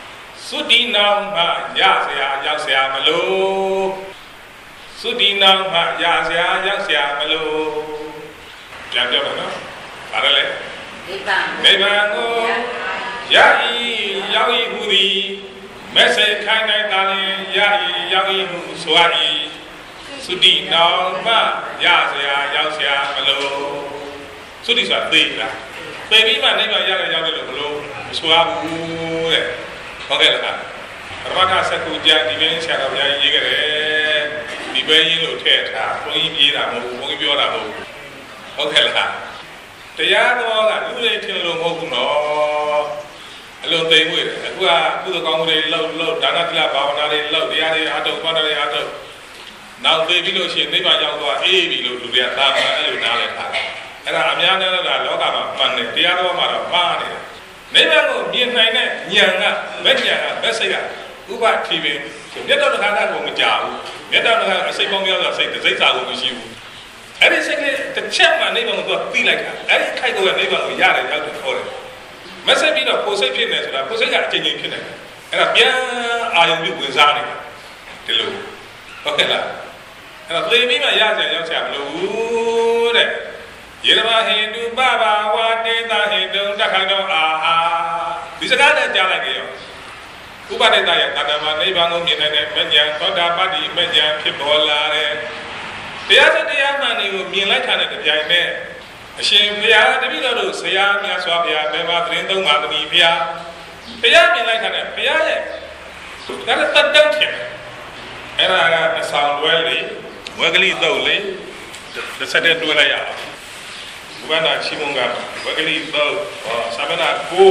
สุดีนองมายาเสียยาวเสียมาลูสุดีนองมายาเสียยาวเสียมาลูပြန်ပြောမယ်နော်။ဘာလဲလဲ။နိဗ္ဗာန်ကိုရ၏ရောက်၏ဟူသည်မက်ဆေခိုင်းနိုင်တာရင်ရ၏ရောက်၏ဟုဆို၏သုတိနောင်မရเสียရောက်เสียမလို့သုတိဆိုတာသိလား။သိပြီးမှနိဗ္ဗာန်ရတယ်ရောက်တယ်လို့မလို့မဆိုရဘူးတဲ့။ဟုတ်ကဲ့လား။ပရမတ္ထစကုကြဒီဘင်းဆရာတော်ဘုရားကြီးရေးခဲ့တယ်။ဒီဘဲရင်းလို့ထည့်ထားဘုန်းကြီးပြေးတာမဟုတ်ဘူးဘုန်းကြီးပြောတာမဟုတ်ဘူးဟုတ်ကဲ့လားတရားတော်ကလူတွေထင်လို့မဟုတ်ဘူးနော်အလုံးသိမ့်ဝင်တယ်အခုကကုသကောင်းမှုတွေလှုပ်ဒါနသီလဘာဝနာတွေလှုပ်တရားတွေအားထုတ်ဘာသာတွေအားထုတ်နောက်သိပြီးလို့ရှိရင်နိဗ္ဗာန်ရောက်သွားအေးပြီလို့လူတွေကသာမန်အဲ့လိုနားလည်ထားတယ်အဲ့ဒါအများနဲ့တော့လောကမှာမှန်တယ်တရားတော်မှာတော့မှားနေတယ်နိဗ္ဗာန်ကိုမြင်နိုင်တဲ့ဉာဏ်ကမဲ့ဉာဏ်ကမဲ့စိတ်ကဥပထီပင်မြတ်တော်တခါတည်းကိုမကြဘူးမြတ်တော်တခါအစိတ်ပေါင်းများစွာစိတ်စိတ်စာကိုမရှိဘူးအဲ့ဒီစိတ်ကတစ်ချက်မှနိဗ္ဗာန်ကိုသူကသိလိုက်တာအဲ့ဒီခိုက်တော့နိဗ္ဗာန်ကိုရတယ်ရောက်တယ်ခေါ်တယ်မဆက်ပြီးတော့ကိုယ်စိတ်ဖြစ်နေဆိုတာကိုယ်စိတ်ကအကျဉ်းချင်းဖြစ်နေတယ်အဲ့ဒါပြန်အာယုံပြုဝင်စားနေတာဒီလိုဟုတ်ကဲ့လားအဲ့တော့သိပြီးမှရကြရောက်ချမလို့ဘူးတဲ့ယေရမဟိတုပပဝါတေတဟိတုတခါတော့အာဟာဒီစကားနဲ့ကြားလိုက်ကြရောဥပဒေတရဲ့တဏ္ဍာမှာနိဗ္ဗာန်ကိုမြင်နေတဲ့မဉ္ဇဉ်သောတာပတ္တိမဉ္ဇဉ်ဖြစ်ပေါ်လာတဲ့တရားစတရားမှန်တွေကိုမြင်လိုက်တာနဲ့တပြိုင်နက်အရှင်ဘုရားတပည့်တော်တို့ဆရာမြတ်စွာဘုရားဘယ်မှာသတင်းသုံးပါသနည်းဘုရားတရားမြင်လိုက်တာနဲ့ဘုရားရဲ့ဒါလည်းတတ်တတ်တယ်အဲ့ဒါကအဆောင်တွဲလေဝက်ကလေးတော့လေတစ်ဆက်တည်းတွဲလိုက်ရအောင်ဘုရားနာချီမုံကဝက်ကလေးတော့စာမနာကို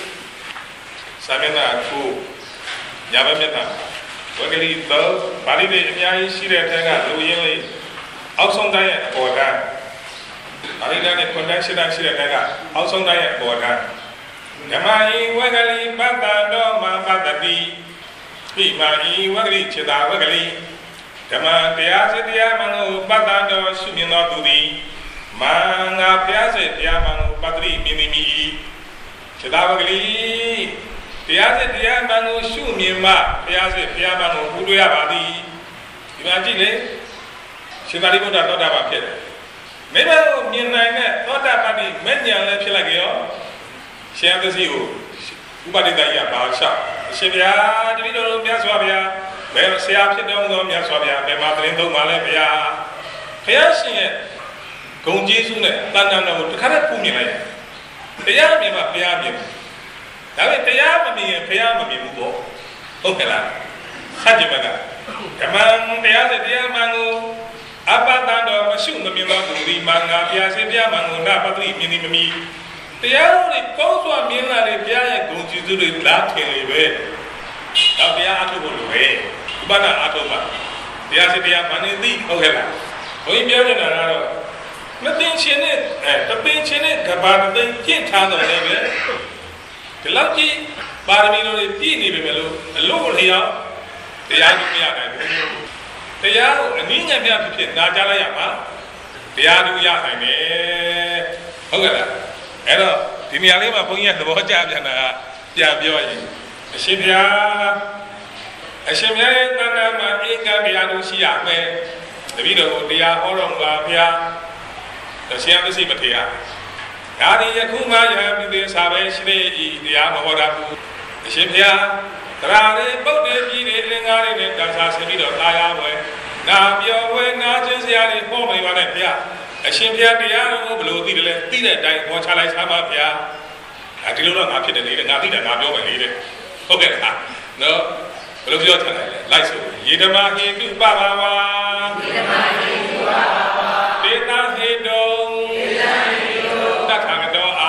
ညာဘက်မျက်နှာဝက်ကလေးတော့ပါဠိတွေအများကြီးရှိတဲ့ထဲကလူရင်းလေးအောက်ဆုံးတိုင်းရဲ့အပေါ်ကပါဠိတိုင်းနဲ့ခွန်တိုင်းရှင်းတိုင်းရှိတဲ့ထဲကအောက်ဆုံးတိုင်းရဲ့အပေါ်ကဓမ္မယိဝက်ကလေးပတ္တတော်မှာပတ္တတိပိမာယိဝက်ကလေးခြေသာဝက်ကလေးဓမ္မတရားစစ်တရားမှန်ကိုပတ္တတော်ရှုမြင်တော်သူသည်မင်္ဂဘုရားစေတရားမှန်ကိုပတ္တိမြင်မိခြေသာဝက်ကလေးတရားစစ်တရားမှန်ကိုရှုမြင်မှဘုရားစေတရားမှန်ကိုဟူတွေ့ရပါသည်ဒီမှာကြည့်လေရှင်သာရိပုတ္တသောတာပန်ဖြစ်တယ်မိဘကိုမြင်နိုင်တဲ့သောတာပန်ဒီမဲ့ဉာဏ်လည်းဖြစ်လိုက်ကြောရှင်အသစီကိုဥပဒိတကြီးကဘာလျှောက်အရှင်ဘုရားတပည့်တော်တို့မြတ်စွာဘုရားဘယ်ဆရာဖြစ်တော်မူသောမြတ်စွာဘုရားဘယ်မှာသတင်းသုံးပါလဲဘုရားဘုရားရှင်ရဲ့ဂုဏ်ကျေးဇူးနဲ့တန်တန်တော်ကိုတစ်ခါတည်းပူမြင်လိုက်တရားမြင်မှဘုရားမြင်ဒါပေမဲ့တရားမမြင်ရင်ဘုရားမမြင်ဘူးပေါ့ဟုတ်ကဲ့လားစัจ java ကဓမ္မတရားစစ်တရားမှန်ကိုအပတ္တတော်မရှုမမြင်ပါဘူးဒီမင်္ဂဘုရားရှင်ဘုရားမှန်ကိုနာပတ္တိမြင်သည်မမီတရားတော်တွေကောင်းစွာမြင်လာတဲ့ဘုရားရဲ့ဂုဏ်ကျေးဇူးတွေလားထင်လေပဲတော့ဘုရားအထုဖို့လိုပဲဥပဒအထုမှာဘုရားရှင်တရားမှန်နေသည်ဟုတ်ကဲ့လားဘုန်းကြီးပြောနေတာကတော့မသိချင်းနဲ့တပင်းချင်းနဲ့ကဘာသိကျင့်ထားတယ်လည်းပဲဒီလောက်ကြီးပါရမီတော်တွေပြည့်နေပြီပဲလို့အလို့လျောက်တရားကြီးမရနိုင်ဘူးတရားကိုအနည်းငယ်ပြဖြစ်နာကြားလိုက်ရမှာတရားသူရနိုင်တယ်ဟုတ်ကဲ့လားအဲ့တော့ဒီနေရာလေးမှာဘုန်းကြီးကသဘောကျပြန်တာကပြန်ပြောရင်အရှင်ဘုရားရဲ့တဏ္ဍာမှာဧကတရားသူရှိရမယ်တပည့်တော်ကိုတရားဟောတော်မူပါဘုရားရှင်အသိမထေရဒါဒီယခုမှယဟန်ပြုသေးစာပဲရှိသေးဤတရားမဟောတာဘူးအရှင်ဘုရားတရားတွေပုဒ်တွေကြီးတွေအလင်္ကားတွေနဲ့တန်ဆာဆင်ပြီးတော့တာယာဝဲနာပြောဝဲနာချင်းစရာတွေဟောမိပါနဲ့ဘုရားအရှင်ဘုရားတရားတော်ကိုဘယ်လိုသိတယ်လဲသိတဲ့အတိုင်းဟောချလိုက်သားပါဘုရားဒီလိုတော့ငါဖြစ်တယ်လေငါသိတယ်ငါပြောမယ်လေတဲ့ဟုတ်ကဲ့လားနော်ဘယ်လိုပြောချလိုက်လဲလိုက်ဆိုယေဓမ္မာဟိတုပပဝါယေဓမ္မာဟိတုပပဝါဒေတာဟိတုတခါကတော့အာ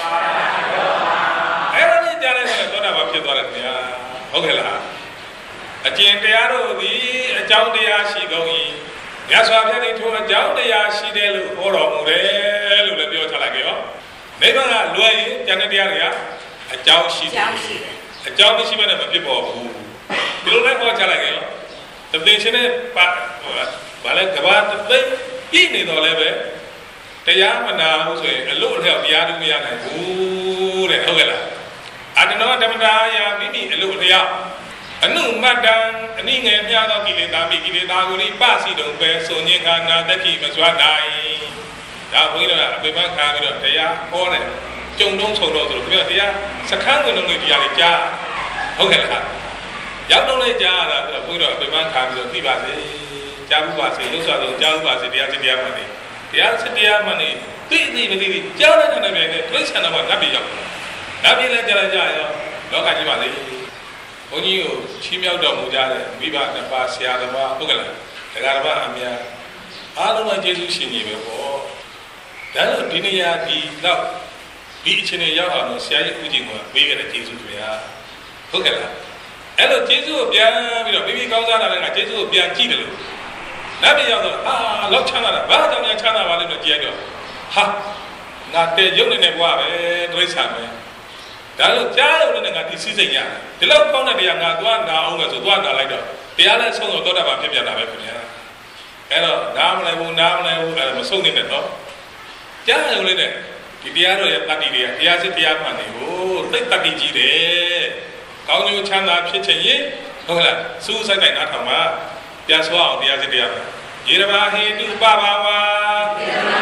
အဲ့ဒါနဲ့ကြားလိုက်တော့သောတာပန်ဖြစ်သွားတယ်ခင်ဗျာဟုတ်ကဲ့လားအကျင့်တရားတို့သည်အကြောင်းတရားရှိကုန်၏မြတ်စွာဘုရားထိုအကြောင်းတရားရှိတယ်လို့ဟောတော်မူတယ်လို့လည်းပြောချလိုက်ကြရောနိဗ္ဗာန်ကလွယ်ရင်ဉာဏ်တရားတွေကအကြောင်းရှိတယ်အကြောင်းမရှိဘဲနဲ့မဖြစ်ပေါ်ဘူးဒီလိုလည်းဟောချလိုက်ကြရောတပင်းချင်းနဲ့ဘာလဲကဘာတပိတ်ပြည့်နေတော့လည်းပဲတရားမနာဘူးဆိုရင်အလို့အလျောက်တရားသူမရနိုင်ဘူးတဲ့ဟုတ်ကဲ့လား Adano Damaya Mimi Eluria Anu Madam Aning Yada Kilitami Kilitaguri Basi don't bear so Nikana Daki Maswadai Yawina Biman Kamino Tea Hone Jung Solo Tia Sakango Dialija Hogela Yadone Jara the Buddha Biman Kamino Tibasi Jabubasi Lusa Jabubasi Diamani Diasidia money Tidi Jara and the Christian of Nabia Nabila Jara Lokajimali Only you, Chimel Domujare, Viva the Pasia, the Bugala, the Garba Amia, Aluma Jesus in you. Then Dinia di love. Beach in a yard, Sia Ujima, bigger than Jesus. Bugala. Hello, Jesus, Bia, baby goes out and Jesus, Bia Gido. Nabia, Lochana, Badana Chana, Valina Diego. Ha! Not the young Nebuave, Dresame. That child in a decision. The love found the young one now, almost one like that. The other son of Donna Pipia. Hello, now I was so in the door. Child in it. The Diaro Padidia, the Azia money. Oh, take Padiji. How you Chana Pitchin? Hola, Susan and Atama. That's why the Azia. Yeraba he do Baba.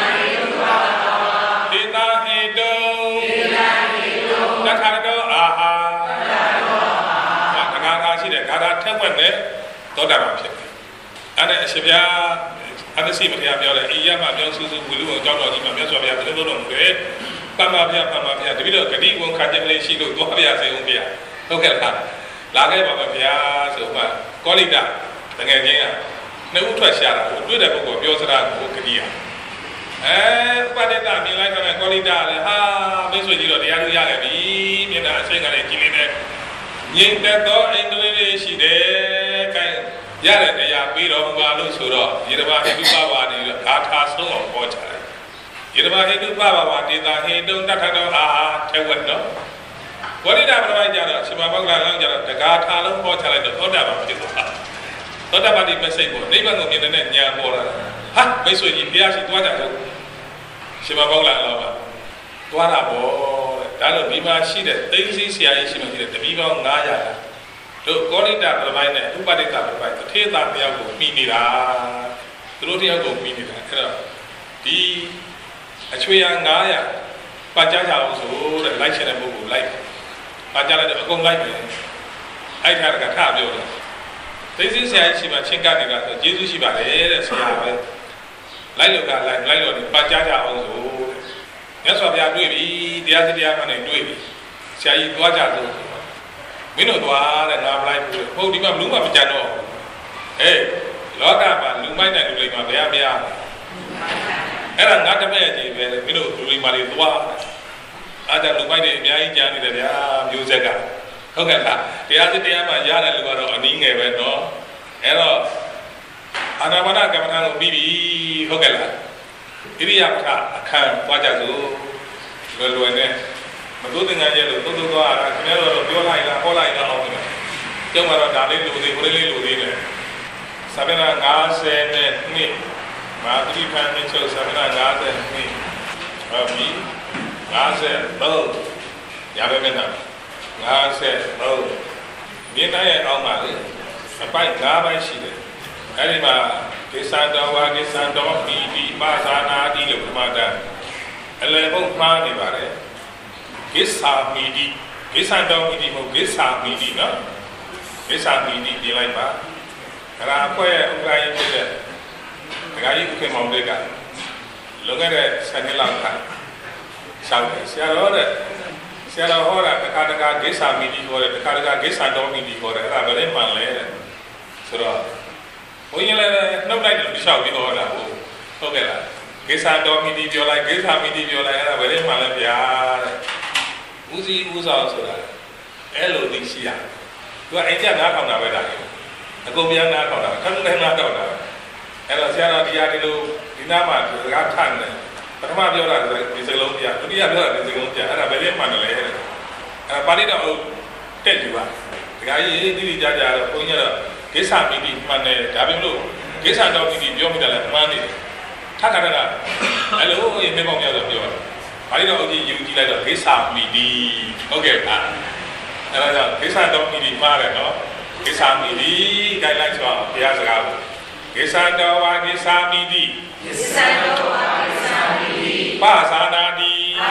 Dina he do. Takado, aha. Gada Temple, Dodama. And a Sibia, and the Sibia, Yama, Susu, Willow, John, Yasovia, the little great, Pamapia, the video, Kadi, won't cut the she do Dovia, Zambia. Look at that. Laga Pia, so Colida, the Gagina, no Trashara, do the book of Yosara, Okadia. And what did that mean like a Colida? Ah, Miss Widow, the Yagabi, in a single killing. Yin that door English, she did. Yara, they are beat on Balusura. Yerba Hiduba, Kata Snow of Portugal. Yerba Hiduba, did not he don't ah, tell what no? What did I provide Jara? Shimabanga, the Gata, Portugal, the Odaba people. Odaba the message, never know in the net, Yamora. Ha, basically, Piash, what I do. Shimabanga, what a boy. That will be my sheet. Things is here, she must get the Viva Naya. To call it that provide, who bought it up, to take that the Ago Minida. Through the Ago Minida. The Achua Naya, Pajaja also, the light and a book like Pajala the Ago like me. I had a car. This is here, she must check out the Jesus Shiba, like Lilo, Pajaja also. That's what they are doing. The other day, I'm doing it. Say, what are you? We know what and I'm like, oh, you have Luma Jano. Hey, Lord, I'm Luma and Luma, they are there. And I'm not a man, you know, to Luma is what. Other Luma, they are Jan, they are music. Okay, the other day, I'm a Yana Luma or Ning, no. Hello. And I'm not going to be Hogela. If you have a can, what I do, well, when I'm doing a yellow, to go out, I never do like a whole line of them. Don't want to die to the really losing it. Sabina Gas and me. My 3 families, Sabina Gas and me. Me, Gas and both. Yamina. Gas and both. Me and I are my I find Gaba she did. Anima. Kisanda, Midi, Mazana, Dilumada, a level plan about it. Gissa Midi, Kisanda, Midi, Gissa Midi, no? Gissa Midi, Dilaiba. And I'm quite right to that. The guy who came on the guy. Look at it, Sanilanka. Sierra Hora, the Kataga Gissa Midi, or the Kataga Gissa Midi, or the Rabaman later. So, when you let no light to shout in order. Okay, guess I don't need your like, guess how many you like, and I will Malavia. Uzi was also that. Hello, this year. You are a young on our way. I go beyond that on our country, not on our. And I said, the Yadilu, Dinama, the Ratan, but my daughter is a Logia, to the other is a Logia, and I will Manale. And I put it out, tell you what. The guy is Jaja, Punya. Gesa Midi, Mane, Dabilu, Gesa Doggy, Yomida, Mani, Takana. Hello, you never get of your. I don't know you like a Gesa Midi. Okay, အဲ့ဒါကြောင့်ကိစ္စတော်မိဒီမှားတယ်နော်ကိစ္စမိဒီဂိုင်းလိုက်ဆိုတော့ဘုရားစကားကိစ္စတော်ဝါကိစ္စမိဒီကိစ္စတော်ဝါကိစ္စမိဒီပါသာနာတိ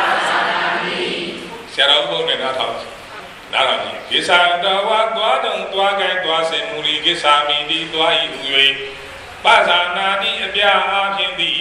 ဆရာတော်ဘုန်းနဲ့နားထောင်နားထောင်ကြည့်ကိစ္စတော်ဝါသွားတုံသွားကိုင်းသွားစင်မူလီကိစ္စမိဒီသွားဤဟူ၍ပါသာနာတိအပြအားဖြင့်သည်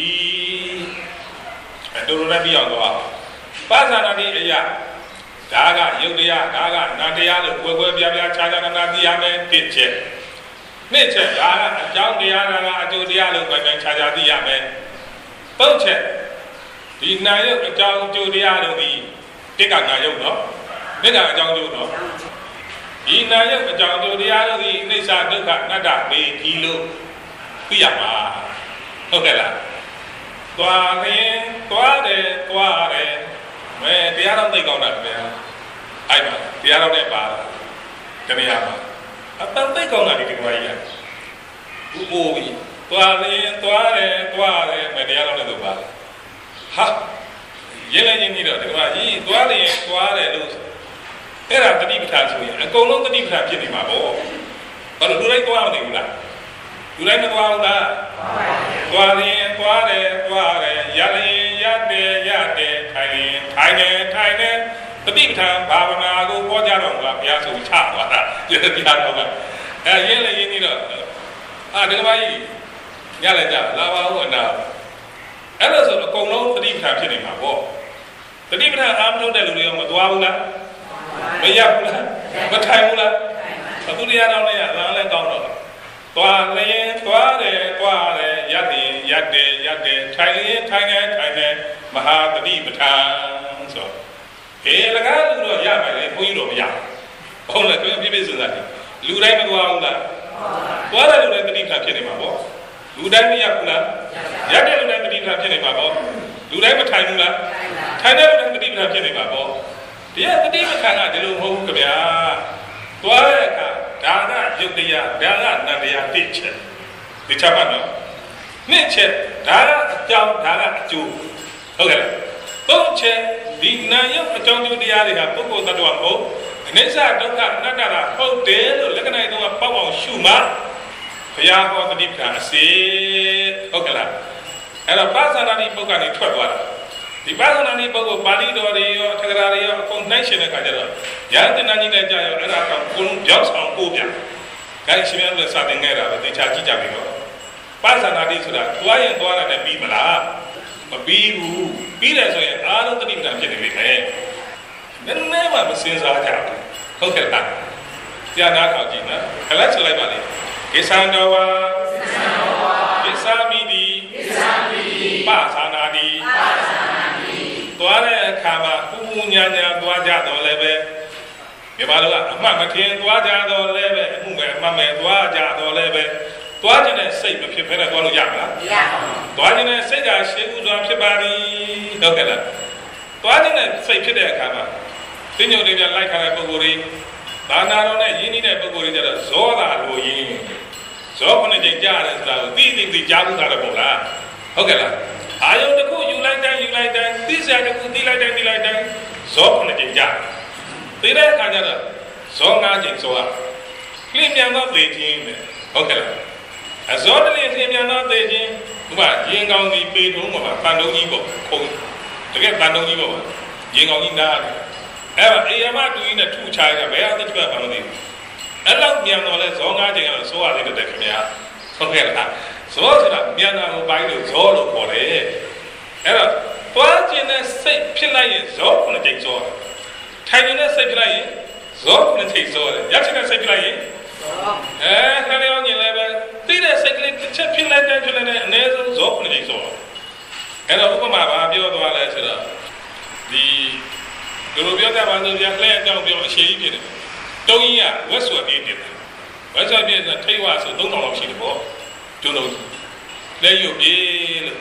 တူတူနဲ့ပြအောင်သွားပါသာနာတိအရာဒါကယုတ်တရားဒါကနတ်တရားလို့ကွယ်ကွယ်ပြားပြားခြားခြားနာနာသိရမယ်တစ်ချက်နှစ်ချက်ဒါကအကြောင်းတရားဒါကအကျိုးတရားလို့ကွယ်ကွယ်ခြားခြားသိရမယ်သုံးချက်ဒီနာယုတ်အကြောင်းအကျိုးတရားတို့ဒီတစ်ကနာယုတ်နော်နှစ်ကအကြောင်းအကျိုးနော်ဒီနာယုတ်အကြောင်းအကျိုးတရားတို့ဒီအိဋ္ဌဒုက္ခအနတ္တပေဒီလို့သိရမှာဟုတ်ကဲ့လားသွားရင်သွားတယ်သွားတယ်မဲတရားတော်သိကောင်းတာဗျာအဲ့မှာတရားတော်နဲ့ပါတနည်းအားဖြင့်အပန်းသိကောင်းတာဒီကွာကြီးอ่ะဥပိုးပြီးသွားရင်သွားတယ်သွားတယ်မဲတရားတော်နဲ့ဆိုပါဟာရင်းလည်းရင်းပြီးတော့ဒီကွာကြီးသွားရင်သွားတယ်လို့အဲ့ဒါတတိပဋ္ဌာန်ဆိုရင်အကုန်လုံးတတိပဋ္ဌာန်ဖြစ်နေမှာပေါ့ဘာလို့လူတိုင်းသွားမနေဘူးလားလူတိုင်းမသွားဘူးလားသွားရင်သွားတယ်သွားတယ်ရရင်ရတယ်ရတယ်ထိုင်ရင်ထိုင်တယ်ထိုင်တယ်တတိပဋ္ဌာန်ဘာဝနာကိုပေါ်ကြတော့ကဘုရားဆိုချသွားတာဒီတရားတော်ကရင်းလည်းရင်းပြီးတော့ဒီကမကြီးညလည်းကြလာပါဦးအနာအဲ့ဒါဆိုအကုန်လုံးတတိပဋ္ဌာန်ဖြစ်နေမှာပေါ့တတိပဋ္ဌာန်အားမထုတ်တဲ့လူတွေရောမသွားဘူးလားမရဘူးလားမထိုင်ဘူးလားအခုတရားတော်နဲ့လမ်းလည်းကောင်းတော့သွားရင်သွားတယ်သွားတယ်ရတယ်ရတယ်ရတယ်ထိုင်ရင်ထိုင်တယ်ထိုင်တယ်မဟာတတိပဋ္ဌာန်ဆိုဟေးလကားလူတော့ရမယ်လေဘုန်းကြီးတော့မရဘူးဟုတ်လားပြပြစစတယ်လူတိုင်းမသွားဘူးလားသွားတယ်လူတိုင်းတတိပဋ္ဌာန်ဖြစ်နေမှာပေါ့လူတိုင်းမရဘူးလားရတဲ့လူတိုင်းတတိပဋ္ဌာန်ဖြစ်နေမှာပေါ့လူတိုင်းမထိုင်ဘူးလားထိုင်တဲ့လူတိုင်းတတိပဋ္ဌာန်ဖြစ်နေမှာပေါ့တရားတတိပဋ္ဌာန်ကဒီလိုမဟုတ်ဘူးခင်ဗျာသွားတဲ့အခါဒါကယုတ်တရားဒါကနတ်တရားတစ်ချက်ဒီချက်ပါနော်နှစ်ချက်ဒါကအကြောင်းဒါကအကျိုးဟုတ်ကဲ့လားသုံးချက်ဒီနာယုတ်အကြောင်းကျိုးတရားတွေကပုဂ္ဂိုလ်တ attva မဟုတ်အနိစ္စဒုက္ခအနတ္တတာဟုတ်တယ်လို့လက္ခဏာတုံးကပေါက်အောင်ရှုမှဘုရားဟောတတိပဋ္ဌာန်အစေဟုတ်ကဲ့လားအဲ့တော့ပါသနာတိပုဂ္ဂိုလ်ကနေထွက်သွားတာဒီပါသနာတိပုဂ္ဂိုလ်ပါဠိတော်တွေရောအထက်ကရာတွေရောအကုန်နှိုင်းရှင်တဲ့ခါကျတော့ရဟန်းတင်နာကြီးနဲ့ကြာရောအဲ့ဒါကဘုံပြောင်းဆောင်ကိုပြခိုင်းရှင်များလည်းစာသင်ခဲ့တာပဲသင်္ချာကြည့်ကြပြီတော့ပါသနာတိဆိုတာသွားရင်သွားတာနဲ့ပြီးမလားမပြီးဘူးပြီးတယ်ဆိုရင်အာရုံတတိပဋ္ဌာန်ဖြစ်နေပြီပဲနည်းနည်းမှမစင်စားကြဘူးဟုတ်ကဲ့လားကြာနာခေါ်ကြည့်နော်ခလက်ချလိုက်ပါလေကိသံတော်ဝါကိသမိတိပါသနာတိသွားတဲ့အခါမှာပူပူညာညာသွားကြတော့လည်းပဲမြန်မာလူကအမှတ်မထင်သွားကြတော့လည်းပဲအမှုပဲအမှတ်မဲ့သွားကြတော့လည်းပဲသွားခြင်းနဲ့စိတ်မဖြစ်ဖဲနဲ့သွားလို့ရမလားမရပါဘူးသွားခြင်းနဲ့စိတ်ကရှင်းဥစွာဖြစ်ပါသည်ဟုတ်ကဲ့လားသွားခြင်းနဲ့စိတ်ဖြစ်တဲ့အခါမှာသိညုံတွေပြန်လိုက်ခါတဲ့ပုဂ္ဂိုလ်တွေဘာနာတော်နဲ့ယဉ်နေတဲ့ပုဂ္ဂိုလ်တွေကြတော့ဇောတာလိုယဉ်ဇောခုနှစ်ချိန်ကြားရတယ်ဆိုတာကိုသိကြားဘူးသားတယ်ပေါ့လားဟုတ်ကဲ့လားအာယုန်တစ်ခုယူလိုက်တိုင်းသိစရာတစ်ခုသိလိုက်တိုင်းဇောခုနှစ်ချိန်ကြားသိတဲ့အခါကျတော့ဇော၅ချိန်ဇောကလင်းမြန်တော့သိခြင်းပဲဟုတ်ကဲ့လားအဇောတလေးလင်းမြန်တော့သိခြင်းဥပရင်ကောင်းကြီးပေထုံးမှာတန်တုံးကြီးပေါ့ခုံတကယ်တန်တုံးကြီးပေါ့ရင်ကောင်းကြီးနားတယ်အဲ့တော့အေယမတူကြီးနဲ့ထူချာကဘယ်အသစ်ထွက်ပါမသိဘူးအဲ့လောက်မြန်တော့လဲဇော၅ချိန်ကတော့ဇောရသေးတယ်ခင်ဗျာဟုတ်ကဲ့လားဇောဆိုတာမြန်တာကိုပိုင်းလို့ဇောလို့ခေါ်တယ်အဲ့တော့သွားခြင်းနဲ့စိတ်ဖြစ်လိုက်ရင်ဇောခုနှစ်ချိန်ဇောထိုင်နေတဲ့စိတ်ဖြစ်လိုက်ရင်ဇောခုနှစ်ချိန်ဇောတယ်ရခြင်းနဲ့စိတ်ဖြစ်လိုက်ရင်ခဏလေးအောင်ညင်လည်းပဲသိတဲ့စိတ်ကလေးတစ်ချက်ဖြစ်လိုက်တဲ့အနည်းဆုံးဇောခုနှစ်ချိန်ဇောအဲ့တော့ဥပမာပါပြောသွားလဲဆိုတော့ဒီလိုပြောတတ်ပါလို့ပြလှည့်အကြောင်းပြောအရှိကြီးဖြစ်တယ်တုံးကြီးကဝက်ဆွဲပြေးတယ်ဝက်ဆွဲပြေးဆိုထိတ်ဝါဆို3000လောက်ရှိတယ်ပေါ့ကျွန်းလုံးလဲရုပ်ပြေးလို့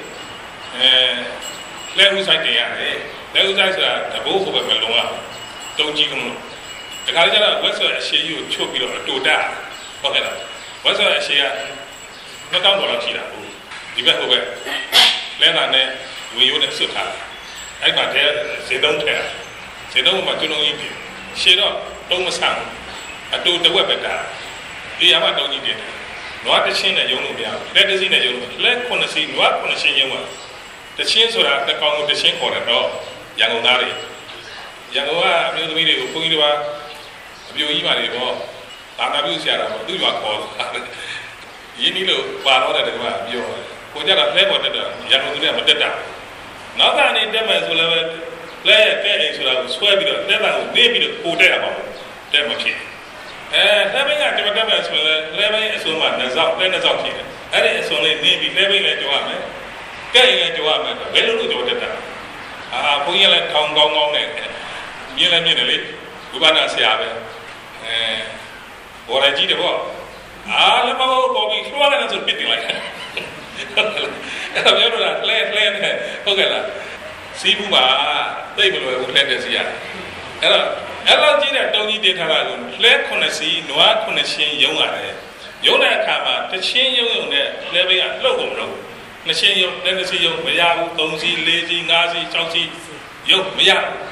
လဲဥဆိုင်တင်ရတယ်လဲဥဆိုင်ဆိုတာတဘိုးဟိုဘက်မလုံးอ่ะတုံးကြီးကမလို့တခါကျတော့ဝက်ဆွဲအရှိကြီးကိုချုပ်ပြီးတော့အတူတာဟုတ်ကဲ့လားဝက်ဆွဲအရှိက2000လောက်ရှိတာဟုတ်ဒီဘက်ဟိုဘက်လဲနာနဲ့ဝင်ရိုးနဲ့ဆွတ်ထားအဲ့မှာတဲစေတုံးထဲစေတုံးမှာကျွန်းလုံးကြီးပြေးရှေ့တော့တုံးမဆန့်အတူတဝက်ပဲတာဒီရမတုံးကြီးတယ်နွားတချင်းနဲ့ယုံလို့မရဘူးလက်တစီနဲ့ယုံလို့လက်ခုနှစ်စီနွားခုနှစ်ချင်းယုံပါတချင်းဆိုတာတကောင်ကိုတချင်းခေါ်တယ်တော့ရန်ကုန်သားတွေရန်ကုန်ကအမျိုးသမီးတွေကိုဘုန်းကြီးတို့ကအပြိုကြီးပါလေတော့ဒါနာပြုဆရာတော်သူ့ရွာခေါ်ရင်းနှီးလို့ပါတော့တယ်တကယ်ပြောကိုကြတော့လဲပေါ်တက်တော့ရန်ကုန်သူတွေကမတက်တာနောက်ကနေတက်မယ်ဆိုလည်းလဲရဲ့တဲ့အိမ်ဆိုတာကိုဆွဲပြီးတော့တက်တာကိုနေပြီးတော့ပိုတက်ရပါဘူးတက်မဖြစ်လဲဘင်းကတက်မယ်ဆိုရင်လဲဘင်းအစုံမှာနှစ်စောက်ဖြစ်တယ်အဲ့ဒီအစုံလေးနေပြီးလဲဘင်းလည်းကြောက်ရမယ်ကဲရင်လည်းကြောက်ရမယ်ဘယ်လိုလုပ်ကြောက်တက်တာဘုန်းကြီးလည်းထောင်ကောင်းနဲ့မြင်လည်းမြင်တယ်လေဝိပဿနာဆရာပဲဘောရကြီးတယ်ပေါ့လည်းမဟုတ်ပေါ်ပြီးလွှားလိုက်ဆိုပြစ်တင်လိုက်အဲ့တော့ပြောတော့လဲနဲ့ဟုတ်ကဲ့လားစီးဘူးပါသိမလို့ဘူးလဲတဲ့စီရအဲ့တော့ကြီးတဲ့တုံးကြီးတင်ထားတာကိုလဲ9စီနွား9ချင်းယုံရတယ်ယုံတဲ့အခါမှာတစ်ချင်းယုံနဲ့လဲဘင်းကလှုပ်ကုန်မလို့နှစ်ချင်းယုံလက်နှစ်စီယုံမရဘူး3စီ4စီ5စီ6စီယုံမရ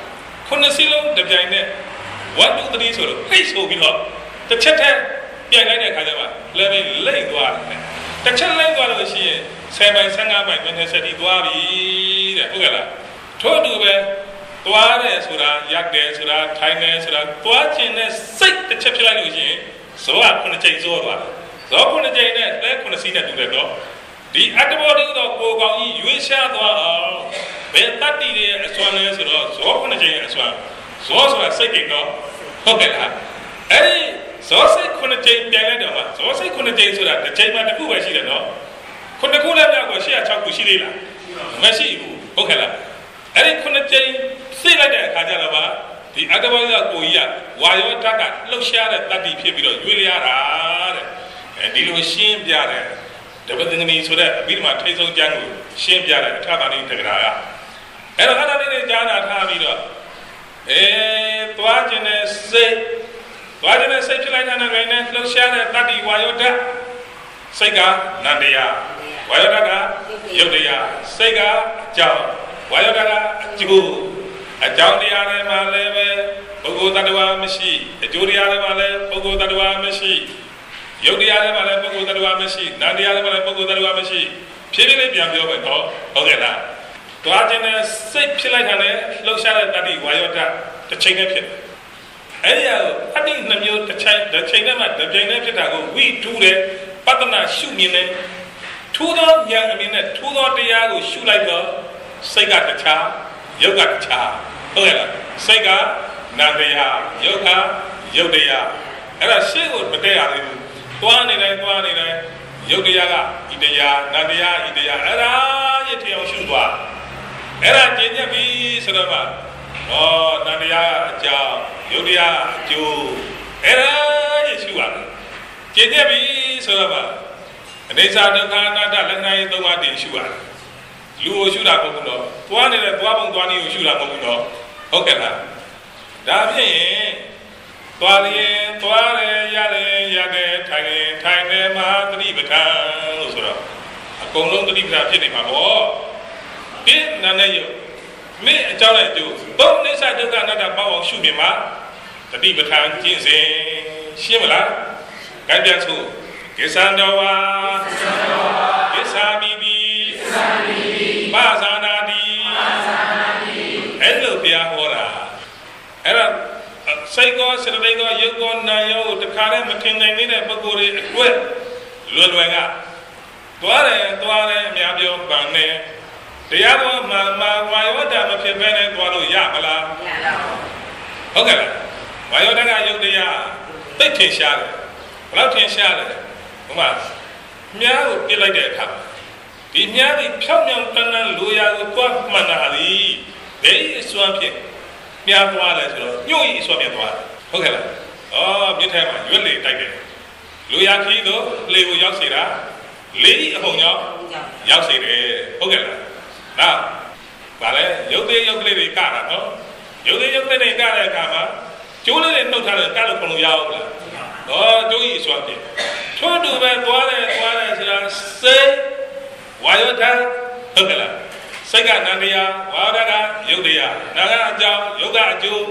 9စီလုံးတစ်ပြိုင်နဲ့1 2 3ဆိုတော့ဟိတ်ဆိုပြီးတော့တစ်ချက်တည်းပြန်လိုက်တဲ့အခါကျမှလဲဘင်းလိမ့်သွားတယ်တစ်ချက်လိမ့်သွားလို့ရှိရင်10ပိုင်း15ပိုင်း20တီသွားပြီတဲ့ဟုတ်ကဲ့လားထို့အတူပဲသွားတယ်ဆိုတာရက်တယ်ဆိုတာထိုင်တယ်ဆိုတာသွားခြင်းနဲ့စိတ်တစ်ချက်ဖြစ်လိုက်လို့ရှိရင်ဇောက9ချိန်ဇောသွားတယ်ဇော9ချိန်နဲ့လဲ9စီးနဲ့တူတယ်တော့ဒီအတ္တဘောဓိတော့ကိုကောင်ကြီးရွေးရှားသွားအောင်ဘယ်တတ္တိရဲ့အစွမ်းလဲဆိုတော့ဇော9ချိန်ရဲ့အစွမ်းဇောဆိုတာစိတ်ကိတော့ဟုတ်ကဲ့လားအဲ့ဒီဇောစိတ်9ချိန်ပြန်လိုက်တော့မှဇောစိတ်9ချိန်ဆိုတာတစ်ချိန်မှတစ်ခုပဲရှိတယ်နော်ခုနှစ်ခုလည်းမြောက်ကို106ခုရှိသေးလားမရှိဘူးဟုတ်ကဲ့လားအဲ့ဒီ9ချိန်သိလိုက်တဲ့အခါကျတော့ပါဒီအတ္တဘောဓိကကိုကြီးကဝါယောဓာတ်ကလှုပ်ရှားတဲ့တတ္တိဖြစ်ပြီးတော့ရွေးလျားတာတဲ့ဒီလိုရှင်းပြတယ်တပည့်ငနီဆိုတဲ့အဘိဓမ္မာထိတ်ဆုံးကျမ်းကိုရှင်းပြတယ်အထာပါဠိတက္ကရာကအဲ့တော့အဲ့ဒါလေးတွေကြားနာထားပြီးတော့သွားခြင်းနဲ့စိတ်ဖြစ်လိုက်တဲ့နေနဲ့လှုပ်ရှားတဲ့တတ္တိဝါယောဓာတ်စိတ်ကနန္တရားဝါယောဓာတ်ကယုတ်တရားစိတ်ကအကြောင်းဝါယောဓာတ်ကအကျိုးအကြောင်းတရားတွေမှာလည်းပဲပုဂ္ဂိုလ်တ attva မရှိအကျိုးတရားတွေမှာလည်းပုဂ္ဂိုလ်တ attva မရှိယုတ်တရားတွေမှာလည်းပုဂ္ဂိုလ်တ attva မရှိနန္တရားတွေမှာလည်းပုဂ္ဂိုလ်တ attva မရှိဖြည်းဖြည်းလေးပြန်ပြောမယ်တော့ဟုတ်ကဲ့လားတွားခြင်းနဲ့စိတ်ဖြစ်လိုက်တာနဲ့လှုပ်ရှားတဲ့တတိဝါယောဓာတ်တစ်ချိန်နဲ့ဖြစ်အဲ့ဒီအတ္တိနှမျိုးတစ်ချိန်နဲ့မှတစ်ချိန်နဲ့ဖြစ်တာကိုဝိထူးတယ်ပတ္တနာရှုမြင်တယ်ထူးသောဉာဏ်အမြင်နဲ့ထူးသောတရားကိုရှုလိုက်တော့စိတ်ကတခြားယုတ်ကတခြားဟုတ်ရဲ့လားစိတ်ကနန္တရားယုတ်ကယုတ်တရားအဲ့ဒါရှင်းကိုမတည့်ရသေးဘူးသွားနေတိုင်းယုတ်တရားကဤတရားနန္တရားဤတရားအဲ့ဒါရထအောင်ရှုသွားအဲ့ဒါကျင့်ကြပြီဆိုတော့မှနန္တရားအကြောင်းယုတ်တရားအကျိုးအဲ့ဒါရရှုရတယ်ကျင့်ကြပြီဆိုတော့မှအနေစာဒုက္ခအနတ္တလက္ခဏာရေး၃ပါးတည်ရှုရတယ်လူကိုရှုတာမဟုတ်ဘူးတော့သွားနေတဲ့သွားပုံသွားနည်းကိုရှုတာမဟုတ်ဘူးတော့ဟုတ်ကဲ့လားဒါဖြင့်သွားတယ်ရတယ်ထိုင်တယ်မှာသတိပဋ္ဌာန်လို့ဆိုတော့အကုန်လုံးသတိပဋ္ဌာန်ဖြစ်နေမှာပေါ့ဒီနာနဲ့ယုတ်မိအကြောင်းနဲ့အကျိုးသုံးနိစ္စဒုက္ခအနတ္တပေါအောင်ရှုမြင်မှာသတိပဋ္ဌာန်ကျင့်စဉ်ရှင်းမလားကြိုက်ပြန်ဆိုကိစ္ဆန္တောဝါကိစ္ဆာမိတိပါဇာနာတိအဲ့လိုဘုရားဟောတာအဲ့တော့စိတ်ကောစေတသိက်ကောယုတ်ကောနာယောကိုတခါတည်းမထင်နိုင်တဲ့ပုဂ္ဂိုလ်တွေအတွက်လွယ်ကသွားတယ်အများပြောပန်နေတရားတော်မှာဝါယောဓာတ်မဖြစ်ဘဲနဲ့သွားလို့ရမလားမရပါဘူးဟုတ်ကဲ့လားဝါယောဓာတ်ကယုတ်တရားသိထင်ရှားတယ်ဘယ်လောက်ထင်ရှားလဲဟိုမှာမြားကိုပြစ်လိုက်တဲ့အခါဒီမြားဒီဖြောင်းမြောင်းတန်းလိုရာကိုသွားမှန်တာဒီဘယ်အစွမ်းဖြစ်မြားသွားလဲဆိုတော့ညှို့ဤအစွမ်းပြသွားတယ်ဟုတ်ကဲ့လားမြစ်ထဲမှာရွက်လေတိုက်တယ်လိုရာခီးတော့လေကိုရောက်စေတာလေးဤအဟုန်ကြောင့်ရောက်စေတယ်ဟုတ်ကဲ့လားနောက်ဗာလဲရုပ်သေးရုပ်ကလေးတွေကတာနော်ရုပ်သေးရုပ်ကလေးတွေကတဲ့အခါမှာကျိုးလေးတွေနှုတ်ထားတယ်ကလို့ခုံလို့ရအောင်လားကျိုးဤအစွမ်းဖြစ်ထို့တူပဲသွားတယ်ဆိုတာစိတ်ဝါယောဓာတ်ဟုတ်ကဲ့လားစိတ်ကနန္တရားဝါဒကယုတ်တရားနာကအကြောင်းယုတ်ကအကျိုး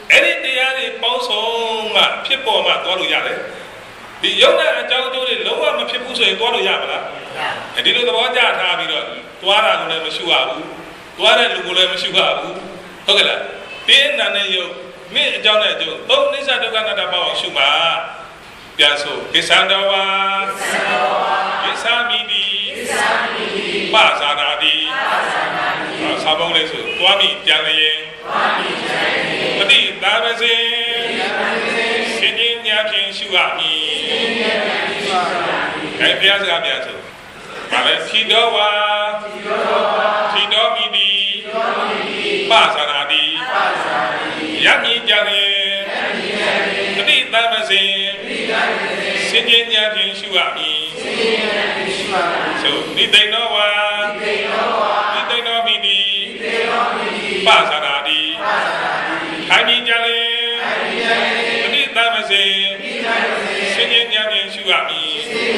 အဲ့ဒီတရားတွေပေါင်းစုံမှဖြစ်ပေါ်မှသွားလို့ရတယ်ဒီယုံနဲ့အကြောင်းကျိုးတွေလုံးဝမဖြစ်ဘူးဆိုရင်သွားလို့ရမလားဒီလိုသဘောကျထားပြီးတော့သွားတာကိုလည်းမရှိရဘူးသွားတဲ့လူကိုလည်းမရှိရဘူးဟုတ်ကဲ့လားတင်းနာနဲ့ယုံမိအကြောင်းနဲ့အကျိုးသုံးနိစ္စဒုက္ခအနတ္တပေါင်းရှုမှာပြန်ဆိုကိစ္ဆန္တဝါကိစ္ဆာမိတိပါဇာနာတိသာဘုံလေးဆိုသွားမိကြံလျင်ပฏิသာပစေစင်ကြီးညာဖြင့်ရှုရမည်အဲဘုရားစကားပြန်ဆိုဘာလဲသီတော်ဝါသီတော်မိတိပါဇာနာတိယမိကြံလျင်ပฏิသာပစေစင်ကြီးညာဖြင့်ရှုရမည်ဆိုနိသိဏောဝါနိသိဏောမိတိပါဇာနာတိခိုင်မြကြလေပฏิသမစေစင်ကြီးညာဖြင့်ရှုရမည်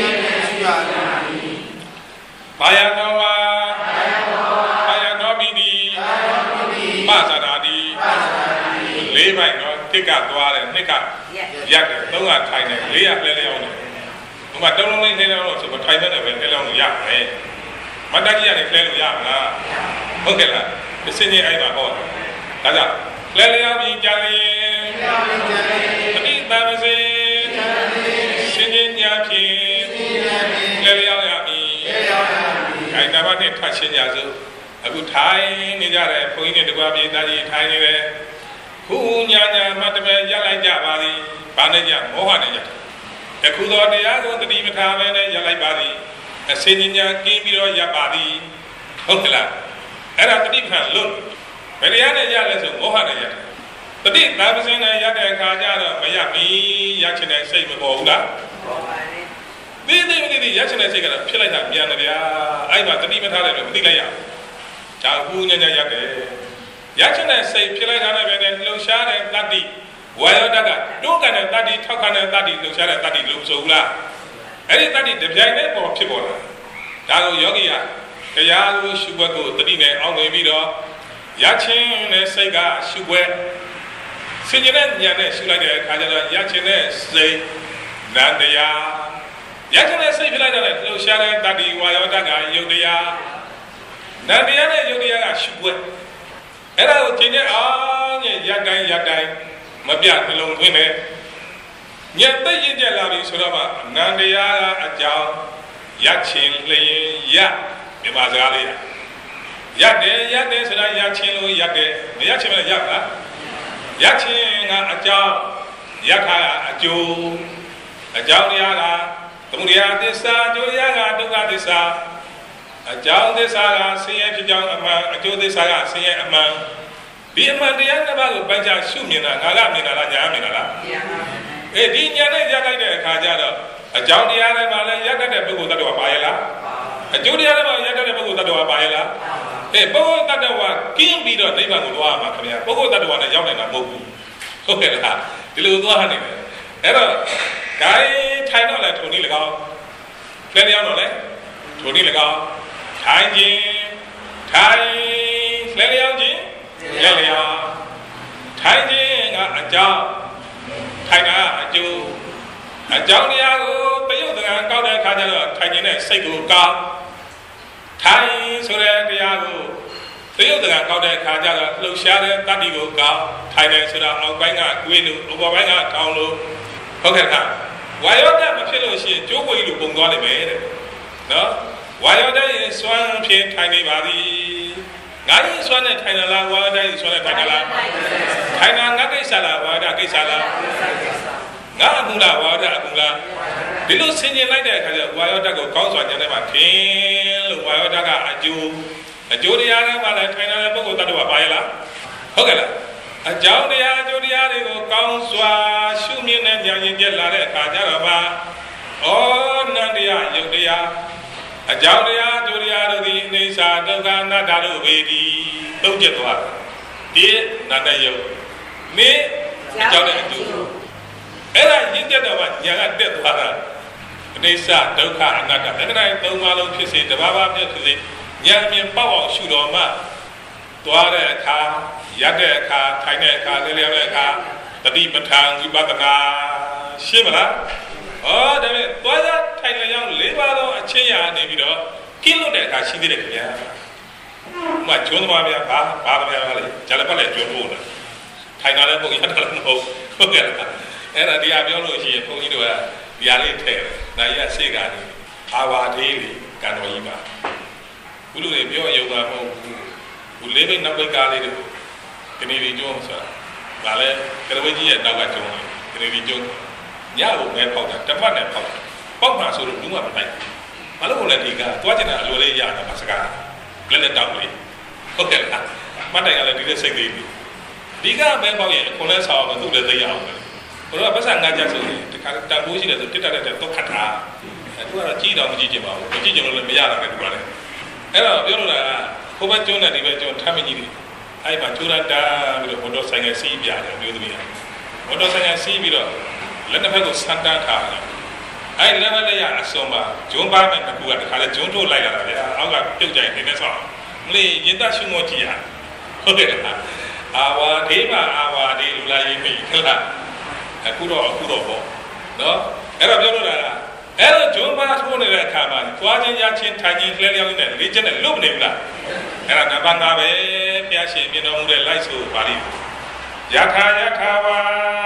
ဘာယနောဝါဘာယနောမိတိပါဇာနာတိလေးပိုင်းတော့တစ်ကသွားတယ်နှစ်ကရက်တယ်သုံးကထိုင်တယ်လေးကလဲလဲအောင်တယ်ဘုမတုံးလုံးလေးလဲလဲအောင်ဆိုတော့ထိုင်တဲ့ပဲလဲလဲအောင်ရမယ်မတ္တကြီးရတယ်လဲလို့ရမလားဟုတ်ကဲ့လားဒီစင်ကြီးအဲ့မှာဟောဒါကြောင့်လဲလျောပြီးကြရင်ပฏิသမစေစင်ကြီးညာဖြင့်လဲလျောရမည်ခိုင်တပတ်နဲ့ထပ်ရှင်းကြစို့အခုထိုင်နေကြတယ်ဘုန်းကြီးတွေတကွာပြေးသားကြီးထိုင်နေတယ်ခုညာညာမတ်တမဲရက်လိုက်ကြပါသည်ဘာနဲ့ကြမောဟနဲ့ကြတခုသောတရားကိုတတိမထားပဲနဲ့ရက်လိုက်ပါသည်အစင်ညာကင်းပြီးတော့ရပ်ပါသည်ဟုတ်ကလားအဲ့ဒါတတိပ္ပံလွတ်ဘယ်တရားနဲ့ရလဲဆိုမောဟနဲ့ရတယ်တတိသာပစင်းနဲ့ရတဲ့အခါကျတော့မရမီရချင်တဲ့စိတ်မပေါ်ဘူးလားပေါ်ပါဘူးဒီရချင်တဲ့စိတ်ကတော့ဖြစ်လိုက်တာမြန်တယ်ဗျာအဲ့မှာတတိမထားတယ်လို့မသိလိုက်ရဘူးဒါကူညညရတယ်ရချင်တဲ့စိတ်ဖြစ်လိုက်တာနဲ့ပဲလှုပ်ရှားတဲ့တတ္တိဝါယောတကတိုးကန်တဲ့တတ္တိထောက်ခံတဲ့တတ္တိလှုပ်ရှားတဲ့တတ္တိလို့ဆိုဘူးလားအဲ့ဒီတတ္တိတပြိုင်တည်းပေါ်ဖြစ်ပေါ်လာဒါကိုယောဂီကတရားကိုရှုွက်ကိုတတိနဲ့အောင်းနေပြီးတော့ရချင်းနဲ့စိတ်ကရှုွက်စင်ကြတဲ့ဉာဏ်နဲ့ရှုလိုက်တဲ့အခါကျတော့ရချင်းတဲ့စိတ်နန္တရားရချင်းတဲ့စိတ်ဖြစ်လိုက်တဲ့လှုပ်ရှားတဲ့တတ္တိဝါယောတကယုတ်တရားနန္တရားနဲ့ယုတ်တရားကရှုွက်အဲ့ဒါကိုသင်တဲ့အားနဲ့ရတိုင်းမပြနှလုံးသွင်းနဲ့ညက်သိရင်ကြလာပြီဆိုတော့မှနန္တရားကအကြောင်းရချင်းလျင်ရမြန်မာစကားလေးရတယ်ဆိုတာရချင်းလို့ရတယ်မရချင်းမရပါရချင်းကအကြောင်းရခါကအကျိုးအကြောင်းတရားကသမုဒယသစ္စာအကျိုးတရားကဒုက္ခသစ္စာအကြောင်းသစ္စာကဆင်းရဲဖြစ်ကြောင်းအမှန်အကျိုးသစ္စာကဆင်းရဲအမှန်ဒီအမှန်တရားတစ်ပါးကိုပိုင်းခြားရှုမြင်တာငါကမြင်တာလားညာမြင်တာလားဒီညာနဲ့ရလိုက်တဲ့အခါကျတော့အကြောင်းတရားတွေမှာလည်းရတတ်တဲ့ပုဂ္ဂိုလ်တ attva ပါရဲ့လားအကျိုးတရားတွေမှာရတတ်တဲ့ပုဂ္ဂိုလ်တ attva ပါရဲ့လားပုဂ္ဂိုလ်တ attva ကင်းပြီးတော့နိဗ္ဗာန်ကိုသွားရမှာခင်ဗျာပုဂ္ဂိုလ်တ attva နဲ့ရောက်နိုင်တာမဟုတ်ဘူးဟုတ်ကဲ့လားဒီလိုသွားနေတယ်အဲ့တော့ဂိုင်းထိုင်တော့လဲထုံနည်း၎င်းလဲလျောင်းတော့လဲထုံနည်း၎င်းထိုင်ခြင်းထိုင်လဲလျောင်းခြင်းလဲလျောင်းထိုင်ခြင်းကအကြောင်းထိုင်တာအကျိုးအကြောင်းတရားကိုတယုတ်တကံကောက်တဲ့အခါကျတော့ထိုင်ခြင်းနဲ့စိတ်ကိုကောက်ထိုင်ဆိုတဲ့တရားကိုတယုတ်တကံကောက်တဲ့အခါကျတော့လှုပ်ရှားတဲ့တတ္တိကိုကောက်ထိုင်တယ်ဆိုတာအောက်ပိုင်းကကွေးလို့အပေါ်ပိုင်းကထောင်းလို့ဟုတ်ကဲ့လားဝါယောဓာတ်မဖြစ်လို့ရှိရင်ကျိုးပွေလို့ပုံသွားနိုင်မယ်တဲ့နော်ဝါယောဓာတ်ရဲ့စွမ်းဖြင့်ထိုင်နေပါသည်ငါ့ရဲ့စွမ်းနဲ့ထိုင်လာလားဝါယောဓာတ်ရဲ့စွမ်းနဲ့ထိုင်လာလားထိုင်တာငါကိစ္စလားဝါယောဓာတ်ကိစ္စလားငါအကူလားဝါယောဓာတ်အကူလားဒီလိုဆင်ခြင်လိုက်တဲ့အခါကျဝါယောဓာတ်ကိုကောင်းစွာဉာဏ်နဲ့မှထင်လို့ဝါယောဓာတ်ကအကျိုးတရားတွေမှလည်းထိုင်လာတဲ့ပုဂ္ဂိုလ်တ attva ပါရဲ့လားဟုတ်ကဲ့လားအကြောင်းတရားအကျိုးတရားတွေကိုကောင်းစွာရှုမြင်တဲ့ဉာဏ်ရည်ပြည့်လာတဲ့အခါကျတော့မှနန္တရားယုတ်တရားအကြောင်းတရားအကျိုးတရားတို့သည်အိဋ္ဌာဒုက္ခအနတ္တတို့ပေသည်သုံးချက်သွားတယ်ဒီနန္တယုတ်နေအကြောင်းတဲ့အကျိုးအဲ့ဒါရင့်ကျက်တော့မှဉာဏ်ကတက်သွားတာအိဋ္ဌာဒုက္ခအနတ္တလက္ခဏာသုံးပါးလုံးဖြစ်စေတဘာဘာဖြစ်စေဉာဏ်မြင်ပေါက်အောင်ရှုတော်မှသွားတဲ့အခါရက်တဲ့အခါထိုင်တဲ့အခါလဲလျောင်းတဲ့အခါတတိပဋ္ဌာန်ဝိပဿနာရှင်းမလားဟောဒါပေမဲ့သွားရထိုင်လျောင်း၄ပါးသောအချင်းရာနေပြီးတော့ကိလွတ်တဲ့အခါရှိသေးတယ်ခင်ဗျာမကျွန်းသွားများဘာသမားလဲဂျာလပတ်လည်းကျွန်းဖို့လားထိုင်တာလည်းပုံရတာလည်းမဟုတ်ဟုတ်ကဲ့လားအဲ့ဒါဒီအပြောလို့ရှိရင်ဘုန်းကြီးတို့ကဒီဟာလေးထည့်တယ်နိုင်ရစေကနေအာဝါဒေးလေးကံတော်ကြီးပါဘုလူတွေပြောရုံကမဟုတ်ဘူးဘုလေးဘိတ်နောက်ဘိတ်ကားလေးတို့ကနေဒီကျွန်းဆိုတာဒါလည်းကရဝေးကြီးရဲ့နောက်ကကျွန်းကနေဒီကျွန်းညကိုပဲပေါက်တာတစ်ဖက်နဲ့ပေါက်တာပေါက်မှာဆိုတော့ဘူးမှမလိုက်ဘာလို့လဲဒီကသွားကျင်တာအလိုလေးရတာပါစကားလက်တောက်လေးဟုတ်ကဲ့လားမတ်တိုင်ကလည်းဒီလိုစိတ်လေးဒီကပဲပေါက်ရင်ခွန်လဲဆောင်းအောင်သူ့လည်းသိရအောင်ပဲဘုရားပတ်စံငါကြဆိုရင်ဒီခါတန်ဖိုးရှိတယ်ဆိုတစ်တက်တက်တော့ခတ်တာသူကတော့ကြည့်တော့မကြည့်ချင်ပါဘူးမကြည့်ချင်လို့လည်းမရတာပဲသူကလည်းအဲ့တော့ပြောလို့လားဟိုဘက်ကျွန်းနဲ့ဒီဘက်ကျွန်းထမ်းမကြီးတယ်အဲ့မှာကျိုးရတာပြီးတော့မော်တော်ဆိုင်ကစီးပြတယ်မျိုးသမီးမော်တော်ဆိုင်ကစီးပြီးတော့လက်တစ်ဖက်ကိုစမ်းတန်းထားတယ်အဲ့လက်မလက်ရအစုံပါဂျွန်းပါမဲ့တကူကတခါလဲဂျွန်းထိုးလိုက်လာတာဗျာအောက်ကပြုတ်ကြိုင်နေနေဆောင်းမလေးရင်တရှုံမောကြည့်ရဟုတ်တယ်လားအာဝါဒေးမှာအာဝါဒေးလူလာရေးမိခလားအခုတော့ပေါ့နော်အဲ့တော့ပြောလို့လားအဲ့တော့ဂျွန်းပါထိုးနေတဲ့အခါမှာသွားချင်းရချင်းထိုင်ချင်းလဲလျောင်းနေလေ့ကျင့်တယ်လွတ်မနေဘူးလားအဲ့ဒါနံပါတ်5ပဲဘုရားရှင်ပြင်တော်မူတဲ့လိုက်ဆိုပါလိမ့်ယထာဝါ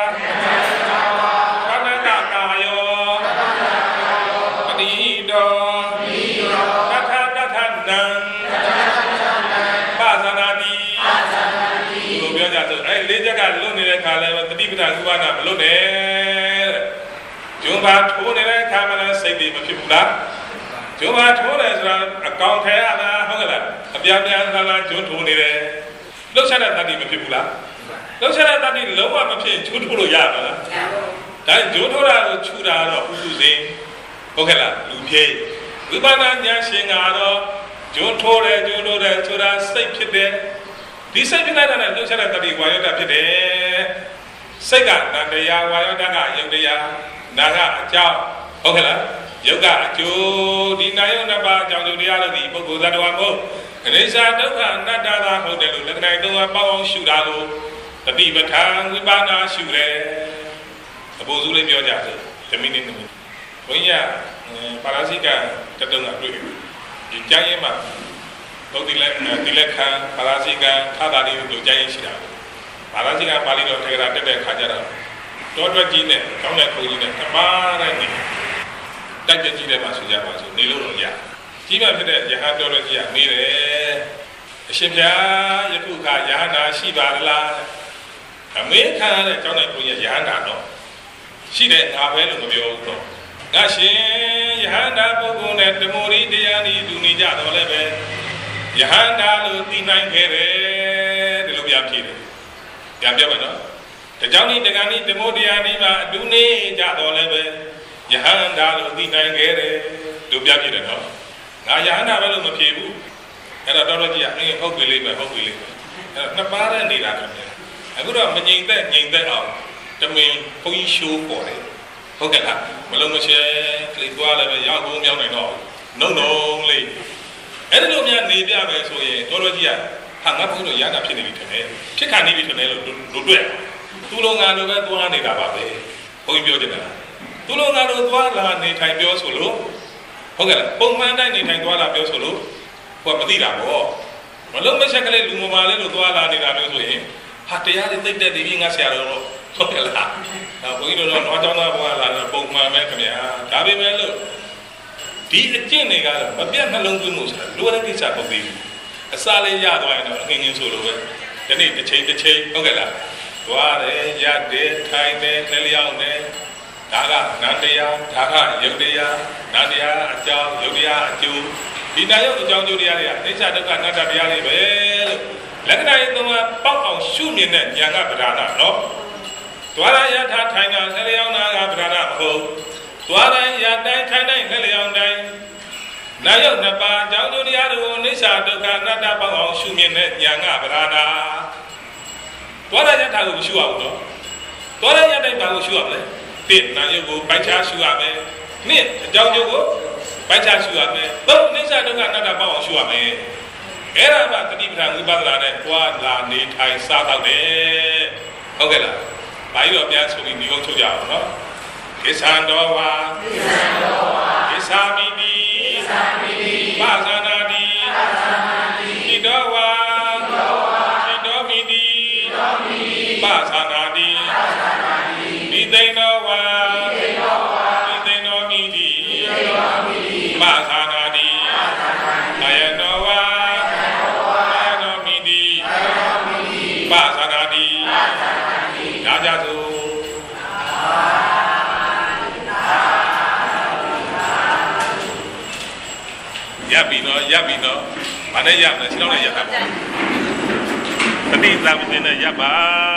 သနကကာယောပတိတောတထနံပါဇနာတိဘုပြောကြဆိုအဲ့လေးချက်ကလွတ်နေတဲ့ခါလဲတတိပဋ္ဌာန်ဥပါဒမလွတ်နဲ့ဂျုံပါထိုးနေတဲ့ခါမှလည်းစိတ်တွေမဖြစ်ဘူးလားဂျုံပါထိုးတယ်ဆိုတာအကောင်ထဲရတာဟုတ်ကဲ့လားအပြားပြားလာဂျုံထိုးနေတယ်လှုပ်ရှားတဲ့တတိမဖြစ်ဘူးလားလှုပ်ရှားတဲ့တတိလုံးဝမဖြစ်ဂျုံထိုးလို့ရပါလားဒါဂျုံထိုးတာကိုခြူတာတော့ဥစုစင်ဟုတ်ကဲ့လားလူပြေဝိပဿနာဉာဏ်ရှင်ကတော့ဂျုံထိုးတယ်ဆိုတာစိတ်ဖြစ်တယ်ဒီစိတ်ဖြစ်တဲ့နဲ့လှုပ်ရှားတဲ့တတိဝါယောတဖြစ်တယ်စိတ်ကနန္တရားဝါယောတကယုတ်တရားနာကအကြောင်းဟုတ်ကဲ့လားယုတ်ကအကျိုးဒီနာယုတ်နှစ်ပါးအကြောင်းကျိုးတရားလို့ဒီပုဂ္ဂိုလ်သတ္တဝါမဟုတ်အနိစ္စဒုက္ခအနတ္တသာဟုတ်တယ်လို့လက္ခဏာသုံးပါးပေါင်းအောင်ရှုတာကိုတတိပဋ္ဌာန်ဝိပါဒနာရှုတယ်အပူစုလေးပြောကြတယ်ဓမိနစ်ဘုန်းကြီးကပါရစိကတတုံးကတွေ့ဒီကျမ်းရင်းမှာသုတ်တိလက်ခံပါရစိကသာတာလေးတို့ကျမ်းရင်းရှိတာပါရစိကပါဠိတော်ထေရတက်တဲ့ခါကျတော့တောတွက်ကြီးနဲ့ကောင်းတဲ့ခုံကြီးနဲ့တမားတဲ့နေတိုက်ကြကြီးတဲ့မှာဆိုကြပါစို့နေလို့တော့ရကြီးမှဖြစ်တဲ့ယဟန်တော်တော်ကြီးကနေတယ်အရှင်ဘုရားယခုခါယဟန္တာရှိပါလားအမေခံရတဲ့ကောင်းတဲ့ခုံကြီးယဟန္တာတော့ရှိတဲ့ငါပဲလို့မပြောဘူးတော့ငါရှင်ယဟန္တာပုဂ္ဂိုလ်နဲ့တမောရီတရားဤသူနေကြတော့လည်းပဲယဟန္တာလို့သိနိုင်ခဲ့တယ်ဒီလိုပြဖြေတယ်ပြန်ပြောမယ်နော်တကြောင်ဤတကံဤတမောတရားဤမှာအတူနေကြတော့လည်းပဲယဟန္တာလို့သိနိုင်ခဲ့တယ်တို့ပြပြတယ်နော်ငါယဟန္တာပဲလို့မဖြေဘူးအဲ့တော့တော်ကြီးကဟုတ်ပြီလေးပဲအဲ့နှစ်ပါးနဲ့နေတာခင်ဗျအခုတော့မငြိမ်သက်အောင်တမင်ဘုန်းကြီးရှိုးပေါ်တယ်ဟုတ်ကဲ့လားမလုံးမရှဲကလေးသွားလည်းပဲရောက်ဖို့မြောက်နိုင်တော့နှုံလေးအဲ့ဒီလိုများနေပြပဲဆိုရင်တော်ကြီးကဟာငါဘုန်းကြီးတို့ယဟန္တာဖြစ်နေပြီထင်တယ်ဖြစ်ခါနေပြီထင်တယ်လို့တို့တွေ့သူလုံးငါလိုပဲသွားနေတာပါပဲဘုန်းကြီးပြောချင်တာသူလုံးငါလိုသွားလာနေထိုင်ပြောဆိုလို့ဟုတ်ကဲ့လားပုံမှန်တိုင်းနေထိုင်သွားလာပြောဆိုလို့ဟိုကမသိတာပေါ့မလုံးမချက်ကလေးလူမမာလေးလို့သွားလာနေတာမျိုးဆိုရင်ဟာတရားလေးသိတဲ့ဒီကြီးငါဆရာတော်ဟုတ်ကဲ့လားဘုန်းကြီးတို့တော့တော့ကျောင်းသားဘဝလာတော့ပုံမှန်ပဲခင်ဗျာဒါပေမဲ့လို့ဒီအကျင့်တွေကတော့မပြတ်နှလုံးသွင်းလို့ဆိုတာလိုတဲ့ကိစ္စမဟုတ်သေးဘူးအစားလေးရသွားရင်တော့အငင်းဆိုလိုပဲဒီနေ့တစ်ချိန်ဟုတ်ကဲ့လားသွားတယ်ရတယ်ထိုင်တယ်လျောင်းတယ်ဒါကနန္တရားဒါကယုတ်တရားနန္တရားအကြောင်းယုတ်တရားအကျိုးဒီနာယုတ်အကြောင်းကျိုးတရားတွေကအိဋ္ဌဒုက္ခအနတ္တတရားတွေပဲလို့လက္ခဏာရေးသုံးပါးပေါက်အောင်ရှုမြင်တဲ့ဉာဏ်ကပဓာနာနော်သွားရယထာထိုင်တာလျောင်းတာကပဓာနာမဟုတ်သွားတိုင်းရတိုင်းထိုင်တိုင်းလျောင်းတိုင်းနာယုတ်နှစ်ပါးအကြောင်းကျိုးတရားတွေကိုအိဋ္ဌဒုက္ခအနတ္တပေါက်အောင်ရှုမြင်တဲ့ဉာဏ်ကပဓာနာသွားရယထာကိုရှုအောင်တော့သွားရယတိုင်းဘာကိုရှုရမလဲတိနာယုတ်ကိုပိုက်ချရှုရမယ်နှစ်အကြောင်းကျိုးကိုပိုက်ချရှုရမယ်သုံးအိဋ္ဌဒုက္ခအနတ္တပေါက်အောင်ရှုရမယ်အဲ့ဒါမှတတိပဌာန်ဝိပဿနာနဲ့ကြွားလာနေထိုင်စားတော့တယ်ဟုတ်ကဲ့လားဘာကြီးတော့ပြန်ဆိုပြီးဒီကုန်းချုပ်ကြအောင်နော်ကိစ္ဆံတော်ဝါကိစ္ဆာမိတိပါဇာနာတိဣတော်ဝါဣတော်မိတိပါဇာနာတိဣသိဏောဝါဣသိဏောမိတိပါဇာနာတိအယနောဝါအယနောမိတိပါဇာနာတိဒါကြသို့ရပ်ပြီနော်မနဲ့ရပ်မယ်ခြေထောက်နဲ့ရပ်တာပေါ့တတိသာမင်းနဲ့ရပ်ပါ